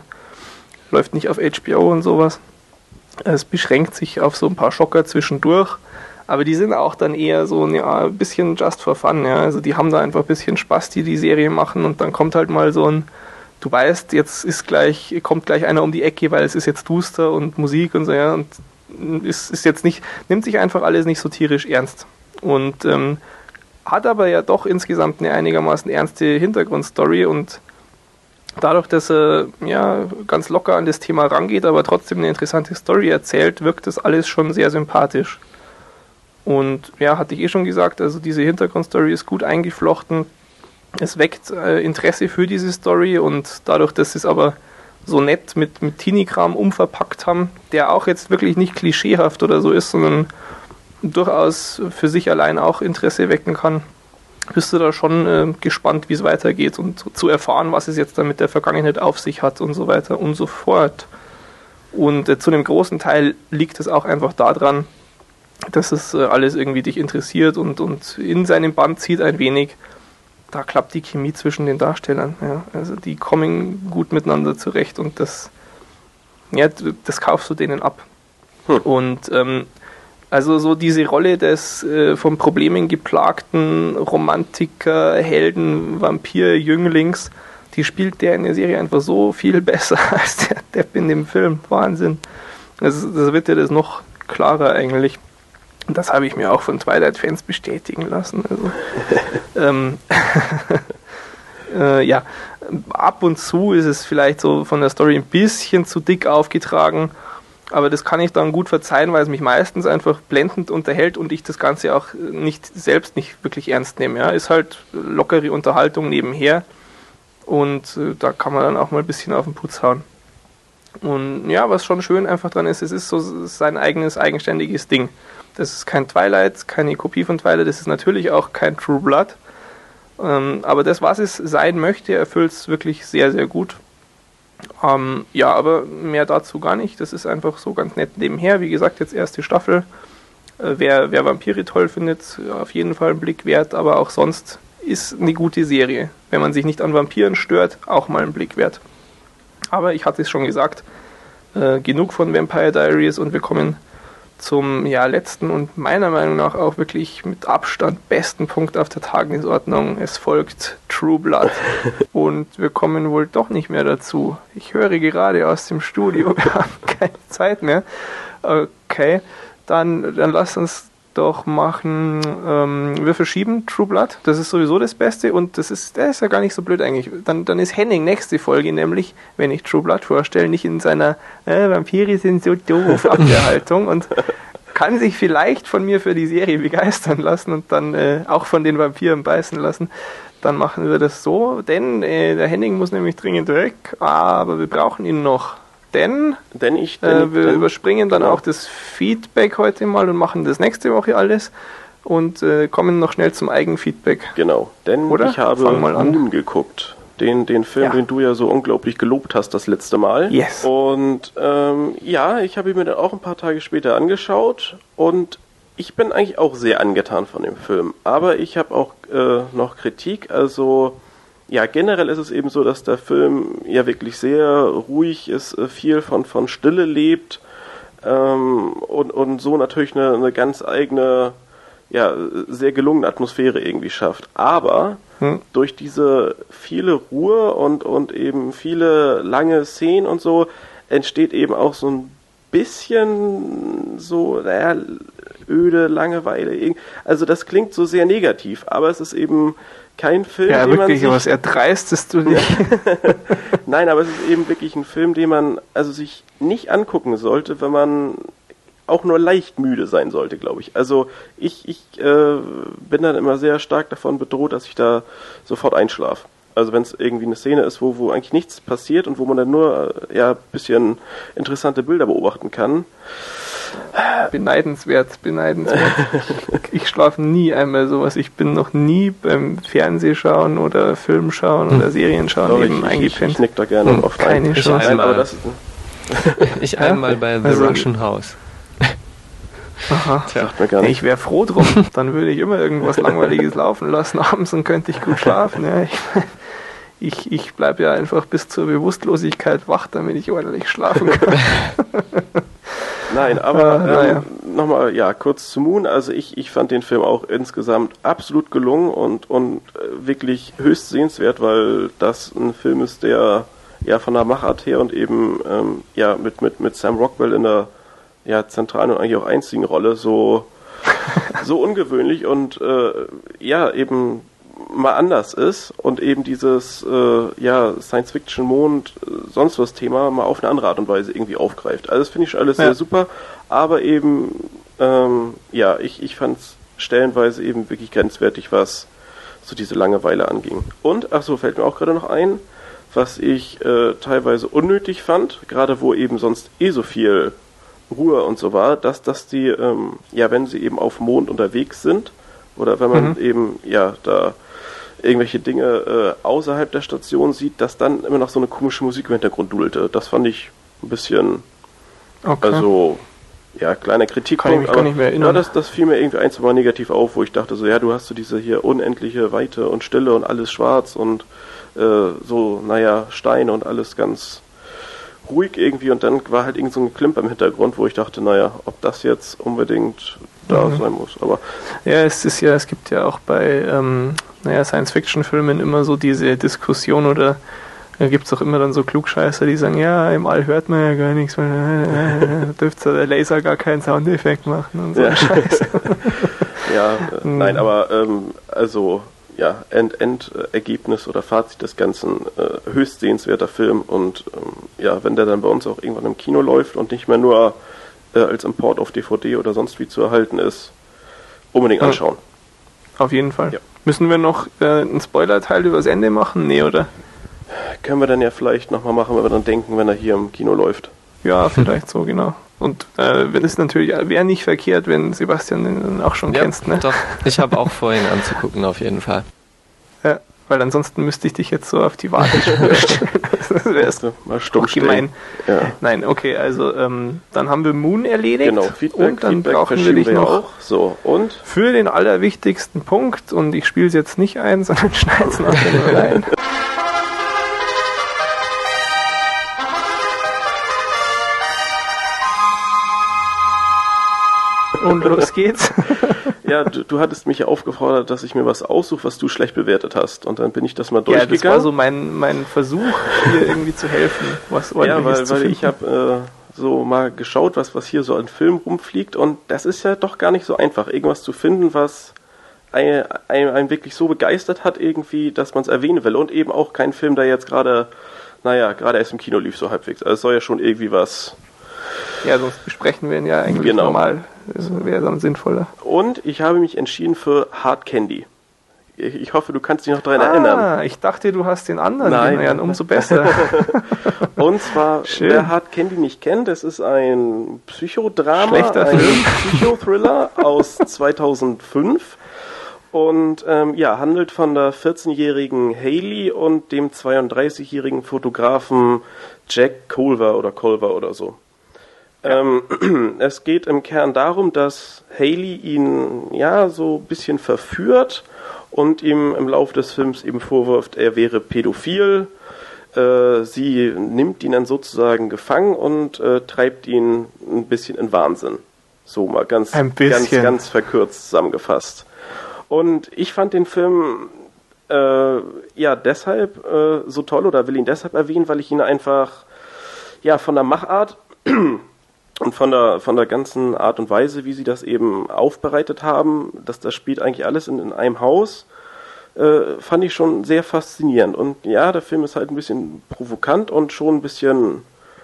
läuft nicht auf HBO und sowas. Es beschränkt sich auf so ein paar Schocker zwischendurch, Aber die sind auch dann eher so ein bisschen just for fun. Ja? Also die haben da einfach ein bisschen Spaß, die Serie machen und dann kommt halt mal so ein, du weißt, jetzt kommt gleich einer um die Ecke, weil es ist jetzt duster und Musik und so, ja, und ist jetzt nicht, nimmt sich einfach alles nicht so tierisch ernst. Und hat aber ja doch insgesamt eine einigermaßen ernste Hintergrundstory und dadurch, dass er ganz locker an das Thema rangeht, aber trotzdem eine interessante Story erzählt, wirkt das alles schon sehr sympathisch. Und ja, hatte ich schon gesagt, also diese Hintergrundstory ist gut eingeflochten. Es weckt Interesse für diese Story und dadurch, dass sie es aber so nett mit Teenie-Kram umverpackt haben, der auch jetzt wirklich nicht klischeehaft oder so ist, sondern durchaus für sich allein auch Interesse wecken kann, bist du da schon gespannt, wie es weitergeht und zu erfahren, was es jetzt dann mit der Vergangenheit auf sich hat und so weiter und so fort. Und zu einem großen Teil liegt es auch einfach daran, dass es alles irgendwie dich interessiert und in seinem Band zieht ein wenig. Da klappt die Chemie zwischen den Darstellern. Ja. Also die kommen gut miteinander zurecht und das kaufst du denen ab. Und also so diese Rolle des von Problemen geplagten Romantiker, Helden, Vampir, Jünglings, die spielt der in der Serie einfach so viel besser als der Depp in dem Film. Wahnsinn. Also das wird ja das noch klarer eigentlich. Und das habe ich mir auch von Twilight-Fans bestätigen lassen. Also, ja, ab und zu ist es vielleicht so von der Story ein bisschen zu dick aufgetragen, aber das kann ich dann gut verzeihen, weil es mich meistens einfach blendend unterhält und ich das Ganze auch selbst nicht wirklich ernst nehme. Ja. Ist halt lockere Unterhaltung nebenher und da kann man dann auch mal ein bisschen auf den Putz hauen. Und ja, was schon schön einfach dran ist, es ist so sein eigenes, eigenständiges Ding. Das ist kein Twilight, keine Kopie von Twilight, das ist natürlich auch kein True Blood. Aber das, was es sein möchte, erfüllt es wirklich sehr, sehr gut. Ja, aber mehr dazu gar nicht. Das ist einfach so ganz nett nebenher. Wie gesagt, jetzt erste Staffel. Wer Vampire toll findet, auf jeden Fall einen Blick wert. Aber auch sonst ist eine gute Serie. Wenn man sich nicht an Vampiren stört, auch mal einen Blick wert. Aber ich hatte es schon gesagt, genug von Vampire Diaries und wir kommen zum letzten und meiner Meinung nach auch wirklich mit Abstand besten Punkt auf der Tagesordnung. Es folgt True Blood. Und wir kommen wohl doch nicht mehr dazu. Ich höre gerade aus dem Studio, wir haben keine Zeit mehr. Okay, dann lasst uns doch machen, wir verschieben True Blood, das ist sowieso das Beste und der ist ja gar nicht so blöd eigentlich. Dann ist Henning nächste Folge nämlich, wenn ich True Blood vorstelle, nicht in seiner Vampire sind so doof Abwehrhaltung und kann sich vielleicht von mir für die Serie begeistern lassen und dann auch von den Vampiren beißen lassen. Dann machen wir das so, denn der Henning muss nämlich dringend weg, aber wir brauchen ihn noch. Denn wir überspringen dann auch das Feedback heute mal und machen das nächste Woche alles und kommen noch schnell zum Eigenfeedback. Genau, denn ich habe Moon geguckt. Den Film, den du ja so unglaublich gelobt hast das letzte Mal. Yes. Und ich habe ihn mir dann auch ein paar Tage später angeschaut und ich bin eigentlich auch sehr angetan von dem Film. Aber ich habe auch noch Kritik, also ja, generell ist es eben so, dass der Film ja wirklich sehr ruhig ist, viel von Stille lebt und so natürlich eine ganz eigene, sehr gelungene Atmosphäre irgendwie schafft. Aber durch diese viele Ruhe und eben viele lange Szenen und so entsteht eben auch so ein bisschen so, öde Langeweile. Also das klingt so sehr negativ, aber es ist eben kein Film, den man wirklich, was erdreistest du nicht. Nein, aber es ist eben wirklich ein Film, den man sich nicht angucken sollte, wenn man auch nur leicht müde sein sollte, glaube ich. Also ich bin dann immer sehr stark davon bedroht, dass ich da sofort einschlafe. Also wenn es irgendwie eine Szene ist, wo eigentlich nichts passiert und wo man dann nur ein bisschen interessante Bilder beobachten kann. Beneidenswert. Ich schlafe nie einmal sowas. Ich bin noch nie beim Fernsehschauen oder Filmschauen oder Serienschauen eben eingepennt. Ich nick da gerne oft keine ein. Chance. Ich einmal bei The Russian House. Aha. Sagt mir gar nicht. Ich wäre froh drum. Dann würde ich immer irgendwas Langweiliges laufen lassen abends und könnte ich gut schlafen. Ja, ich bleibe ja einfach bis zur Bewusstlosigkeit wach, damit ich ordentlich schlafen kann. Nein, aber nochmal, ja, kurz zu Moon. Also ich fand den Film auch insgesamt absolut gelungen und wirklich höchst sehenswert, weil das ein Film ist, der ja von der Machart her und eben ja mit Sam Rockwell in der ja zentralen und eigentlich auch einzigen Rolle so ungewöhnlich und ja eben mal anders ist und eben dieses ja Science-Fiction, Mond, sonst was Thema mal auf eine andere Art und Weise irgendwie aufgreift. Also das finde ich schon alles sehr super, aber eben ja, ich fand es stellenweise eben wirklich grenzwertig, was so diese Langeweile anging. Und, ach so, fällt mir auch gerade noch ein, was ich teilweise unnötig fand, gerade wo eben sonst so viel Ruhe und so war, dass die, ja, wenn sie eben auf Mond unterwegs sind, oder wenn man eben, ja, da irgendwelche Dinge außerhalb der Station sieht, dass dann immer noch so eine komische Musik im Hintergrund dudelte. Das fand ich ein bisschen, also, ja, kleiner Kritikpunkt, aber ja, das fiel mir irgendwie ein, zwei Mal negativ auf, wo ich dachte so, ja, du hast so diese hier unendliche Weite und Stille und alles schwarz und so, naja, Steine und alles ganz ruhig irgendwie und dann war halt irgend so ein Klimper im Hintergrund, wo ich dachte, naja, ob das jetzt unbedingt da sein muss, aber... Ja, es gibt ja auch bei Science-Fiction-Filmen immer so diese Diskussion oder da gibt es auch immer dann so Klugscheißer, die sagen, ja, im All hört man ja gar nichts, weil da dürfte der Laser gar keinen Soundeffekt machen und so ein Scheiß. Ja, nein, aber also ja, Endergebnis oder Fazit des Ganzen, höchst sehenswerter Film und ja, wenn der dann bei uns auch irgendwann im Kino läuft und nicht mehr nur als Import auf DVD oder sonst wie zu erhalten ist, unbedingt anschauen. Auf jeden Fall. Ja. Müssen wir noch einen Spoiler-Teil übers Ende machen? Nee, oder? Können wir dann ja vielleicht nochmal machen, wenn wir dann denken, wenn er hier im Kino läuft. Ja, vielleicht so, genau. Und wenn es natürlich wäre nicht verkehrt, wenn Sebastian den auch schon kennst, ne? Doch, ich habe auch vor, ihn anzugucken, auf jeden Fall. Ja, weil ansonsten müsste ich dich jetzt so auf die Warteschleife stellen. Das wäre mal stumm gemein. Ja. Nein, okay, also dann haben wir Moon erledigt. Genau, Feedback, und dann brauchen wir dich noch auch. So, und? Für den allerwichtigsten Punkt, und ich spiele es jetzt nicht ein, sondern schneide es noch rein. Und los geht's. Ja, du hattest mich ja aufgefordert, dass ich mir was aussuche, was du schlecht bewertet hast. Und dann bin ich das mal durchgegangen. Ja, das war so mein Versuch, dir irgendwie zu helfen. Was ordentliches weil ich habe so mal geschaut, was hier so an Filmen rumfliegt. Und das ist ja doch gar nicht so einfach, irgendwas zu finden, was einen wirklich so begeistert hat irgendwie, dass man es erwähnen will. Und eben auch kein Film, der jetzt gerade erst im Kino lief, so halbwegs. Also es soll ja schon irgendwie was... Ja, sonst besprechen wir ihn ja eigentlich normal. Das wäre dann sinnvoller. Und ich habe mich entschieden für Hard Candy. Ich hoffe, du kannst dich noch daran erinnern. Ich dachte, du hast den anderen. Nein. Umso besser. Und zwar, wer Hard Candy nicht kennt, es ist ein Psychodrama, ein Psychothriller aus 2005. Und handelt von der 14-jährigen Hayley und dem 32-jährigen Fotografen Jack Culver oder so. Es geht im Kern darum, dass Hayley ihn so ein bisschen verführt und ihm im Laufe des Films eben vorwirft, er wäre pädophil. Sie nimmt ihn dann sozusagen gefangen und treibt ihn ein bisschen in Wahnsinn. So mal ganz verkürzt zusammengefasst. Und ich fand den Film deshalb so toll oder will ihn deshalb erwähnen, weil ich ihn einfach von der Machart und von der ganzen Art und Weise, wie sie das eben aufbereitet haben, dass das spielt eigentlich alles in einem Haus, fand ich schon sehr faszinierend. Und ja, der Film ist halt ein bisschen provokant und schon ein bisschen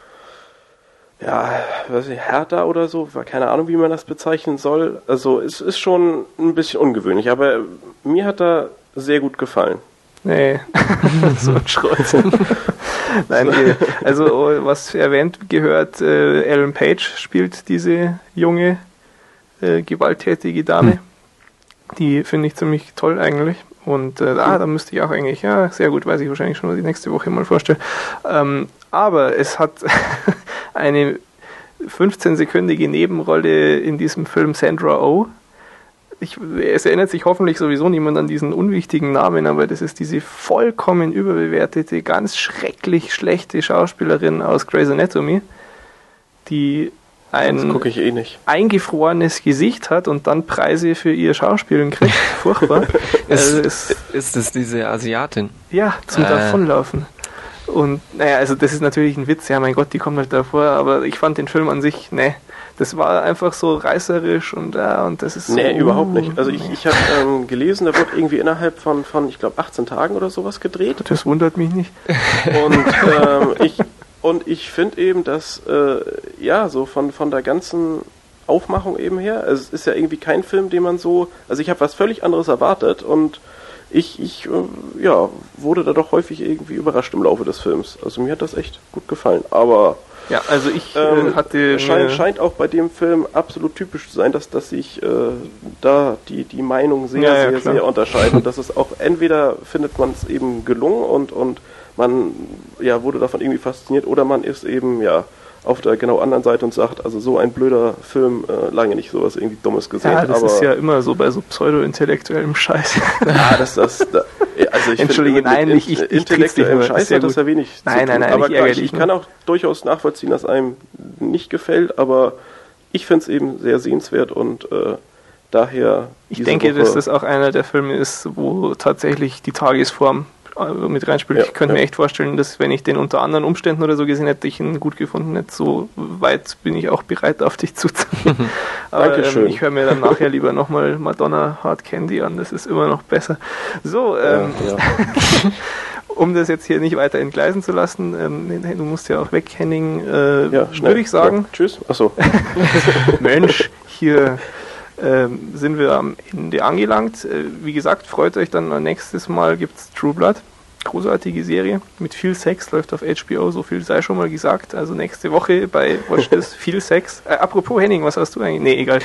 härter oder so, keine Ahnung, wie man das bezeichnen soll. Also es ist schon ein bisschen ungewöhnlich, aber mir hat er sehr gut gefallen. Nee, so ein Schrott. Nein, also was erwähnt gehört, Ellen Page spielt diese junge, gewalttätige Dame. Die finde ich ziemlich toll eigentlich. Und da müsste ich auch eigentlich, sehr gut, weiß ich wahrscheinlich schon, was ich nächste Woche mal vorstelle. Aber es hat eine 15-sekündige Nebenrolle in diesem Film Sandra Oh. Es erinnert sich hoffentlich sowieso niemand an diesen unwichtigen Namen, aber das ist diese vollkommen überbewertete, ganz schrecklich schlechte Schauspielerin aus Grey's Anatomy, die ein gucke ich eh nicht. eingefrorenes Gesicht hat und dann Preise für ihr Schauspielen kriegt. Furchtbar. Ist das diese Asiatin? Ja, zum Davonlaufen. Und naja, also das ist natürlich ein Witz, ja mein Gott, die kommt halt davor, aber ich fand den Film an sich, das war einfach so reißerisch und das ist so... Nee, überhaupt nicht. Also ich habe gelesen, da wurde irgendwie innerhalb von ich glaube 18 Tagen oder sowas gedreht. Das wundert mich nicht. Und ich finde eben, dass so von der ganzen Aufmachung eben her, also es ist ja irgendwie kein Film, den man so, also ich habe was völlig anderes erwartet und ich wurde da doch häufig irgendwie überrascht im Laufe des Films. Also mir hat das echt gut gefallen. Aber ja, also ich hatte... Scheint auch bei dem Film absolut typisch zu sein, dass sich da die Meinungen sehr unterscheiden. Und dass es auch entweder findet man es eben gelungen und man wurde davon irgendwie fasziniert oder man ist eben auf der genau anderen Seite und sagt, also so ein blöder Film, lange nicht sowas irgendwie Dummes gesehen. Ja, das ist ja immer so bei so pseudo-intellektuellem Scheiß. Ja, also ich Entschuldige, nein, ich intellektuellem Scheiß hat das ja wenig zu tun. Nein, aber klar, ich kann auch durchaus nachvollziehen, dass einem nicht gefällt, aber ich finde es eben sehr sehenswert und daher... Ich denke, dass das auch einer der Filme ist, wo tatsächlich die Tagesform mit reinspielt. Ich könnte mir echt vorstellen, dass wenn ich den unter anderen Umständen oder so gesehen hätte, ich ihn gut gefunden hätte. So weit bin ich auch bereit, auf dich zuzugehen. Aber Dankeschön. Ich höre mir dann nachher lieber nochmal Madonna Hard Candy an. Das ist immer noch besser. So, um das jetzt hier nicht weiter entgleisen zu lassen, du musst ja auch weg, Henning, würde ich sagen. Ja, tschüss. Achso. Mensch, hier sind wir am Ende angelangt. Wie gesagt, freut euch dann, nächstes Mal gibt's True Blood. Großartige Serie mit viel Sex, läuft auf HBO, so viel sei schon mal gesagt. Also nächste Woche bei Watch This viel Sex. Apropos Henning, was hast du eigentlich? Nee, egal.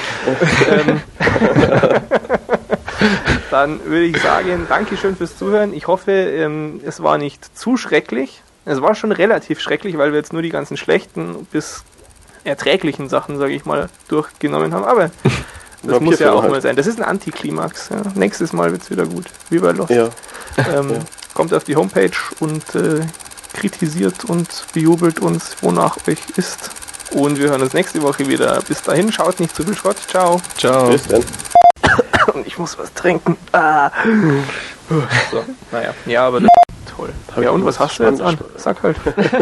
Dann würde ich sagen, Dankeschön fürs Zuhören. Ich hoffe, es war nicht zu schrecklich. Es war schon relativ schrecklich, weil wir jetzt nur die ganzen schlechten bis erträglichen Sachen, sage ich mal, durchgenommen haben. Aber das muss ja auch mal sein. Das ist ein Antiklimax. Ja. Nächstes Mal wird's wieder gut. Wie bei Lost. Ja. Kommt auf die Homepage und kritisiert und bejubelt uns, wonach euch ist. Und wir hören uns nächste Woche wieder. Bis dahin, schaut nicht zu viel Schrott. Ciao. Ciao. Bis dann. Und ich muss was trinken. So, naja. Ja, aber das ist toll. Ja, und was hast du jetzt an? Sag halt.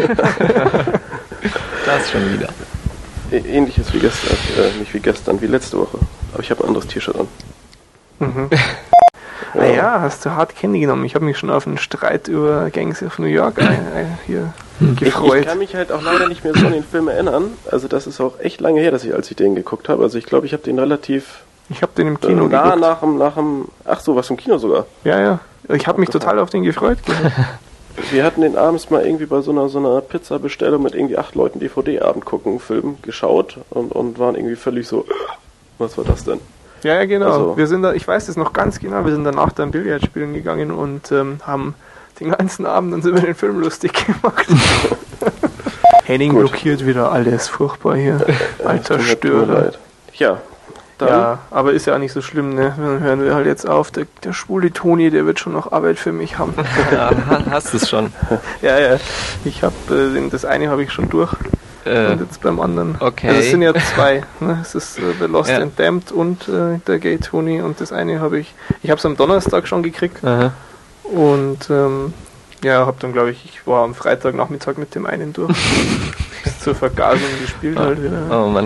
Das schon wieder. Ähnliches wie gestern. Nicht wie gestern, wie letzte Woche. Aber ich habe ein anderes T-Shirt an. Mhm. Naja, hast du Hard Candy genommen. Ich habe mich schon auf einen Streit über Gangs of New York hier gefreut. Ich kann mich halt auch leider nicht mehr so an den Film erinnern. Also das ist auch echt lange her, als ich den geguckt habe. Also ich glaube, ich habe den relativ... Ich habe den im Kino geguckt. Nach dem... Ach so, was im Kino sogar? Ja. Ich habe mich total auf den gefreut. Wir hatten den abends mal irgendwie bei so einer Pizza-Bestellung mit irgendwie 8 Leuten DVD-Abend gucken, Film geschaut und waren irgendwie völlig so... Was war das denn? Ja, genau. Also, wir sind da, ich weiß das noch ganz genau, wir sind danach dann Billard spielen gegangen und haben den ganzen Abend uns über den Film lustig gemacht. Henning blockiert wieder alles, furchtbar hier. Alter Störer. Ja, dann. Ja, aber ist ja auch nicht so schlimm, ne? Dann hören wir halt jetzt auf. Der schwule Toni, der wird schon noch Arbeit für mich haben. Ja, hast es schon. Ja. Ich habe das eine habe ich schon durch. Und jetzt beim anderen. Okay. Also es sind ja 2. Ne? Es ist The Lost and Damned und der Gay Tony. Und das eine habe ich habe es am Donnerstag schon gekriegt. Aha. Und habe dann, glaube ich war am Freitagnachmittag mit dem einen durch. Bis zur Vergasung gespielt halt wieder. Oh Mann.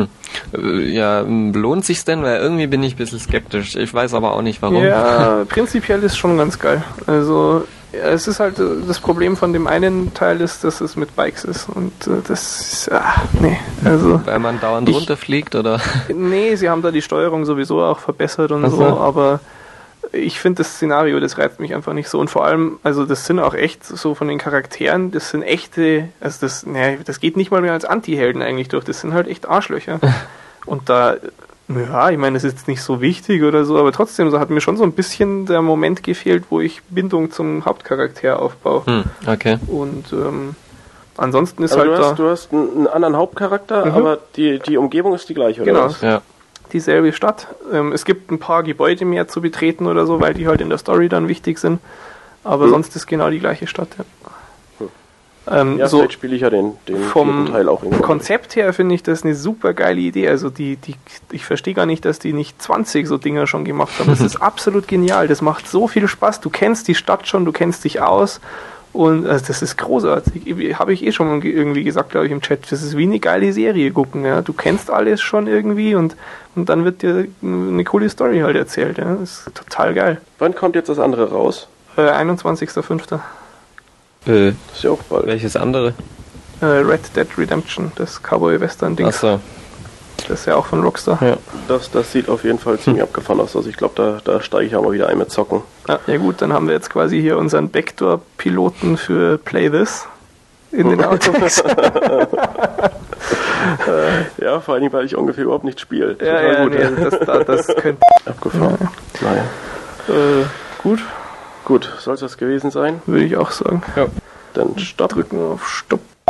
Ja, lohnt sich's denn? Weil irgendwie bin ich ein bisschen skeptisch. Ich weiß aber auch nicht warum. Ja, prinzipiell ist schon ganz geil. Also es ist halt, das Problem von dem einen Teil ist, dass es mit Bikes ist und das ist, also... Weil man dauernd runterfliegt, oder? Nee, sie haben da die Steuerung sowieso auch verbessert und so, aber ich finde das Szenario, das reizt mich einfach nicht so und vor allem, also das sind auch echt so von den Charakteren, das sind echte, also das geht nicht mal mehr als Anti-Helden eigentlich durch, das sind halt echt Arschlöcher und da... Ja, ich meine, das ist jetzt nicht so wichtig oder so, aber trotzdem, so hat mir schon so ein bisschen der Moment gefehlt, wo ich Bindung zum Hauptcharakter aufbaue. Okay. Und ansonsten ist aber halt du hast einen anderen Hauptcharakter, aber die Umgebung ist die gleiche, oder was? Ja. Dieselbe Stadt. Es gibt ein paar Gebäude mehr zu betreten oder so, weil die halt in der Story dann wichtig sind, aber sonst ist genau die gleiche Stadt, ja. Ja, so vielleicht spiele ich ja den vierten Teil auch vom Konzept her finde ich das eine super geile Idee. Also ich verstehe gar nicht, dass die nicht 20 so Dinger schon gemacht haben. Das ist absolut genial. Das macht so viel Spaß. Du kennst die Stadt schon, du kennst dich aus. Und also das ist großartig. Habe ich schon irgendwie gesagt, glaube ich, im Chat. Das ist wie eine geile Serie gucken. Ja. Du kennst alles schon irgendwie und dann wird dir eine coole Story halt erzählt. Ja. Das ist total geil. Wann kommt jetzt das andere raus? 21.05. Das ist ja auch bald. Welches andere? Red Dead Redemption, das Cowboy-Western-Ding. Achso. Das ist ja auch von Rockstar. Ja. Das sieht auf jeden Fall ziemlich abgefahren aus. Also ich glaube, da steige ich auch mal wieder ein mit Zocken. Ja gut, dann haben wir jetzt quasi hier unseren Backdoor-Piloten für Play This in den Outtakes. Ja, vor allem, weil ich ungefähr überhaupt nicht spiele. Ja, gut. Nee, das könnte... Abgefahren. Naja. Gut. Gut, soll es das gewesen sein? Würde ich auch sagen. Ja. Dann Stopp. Drücken auf Stopp.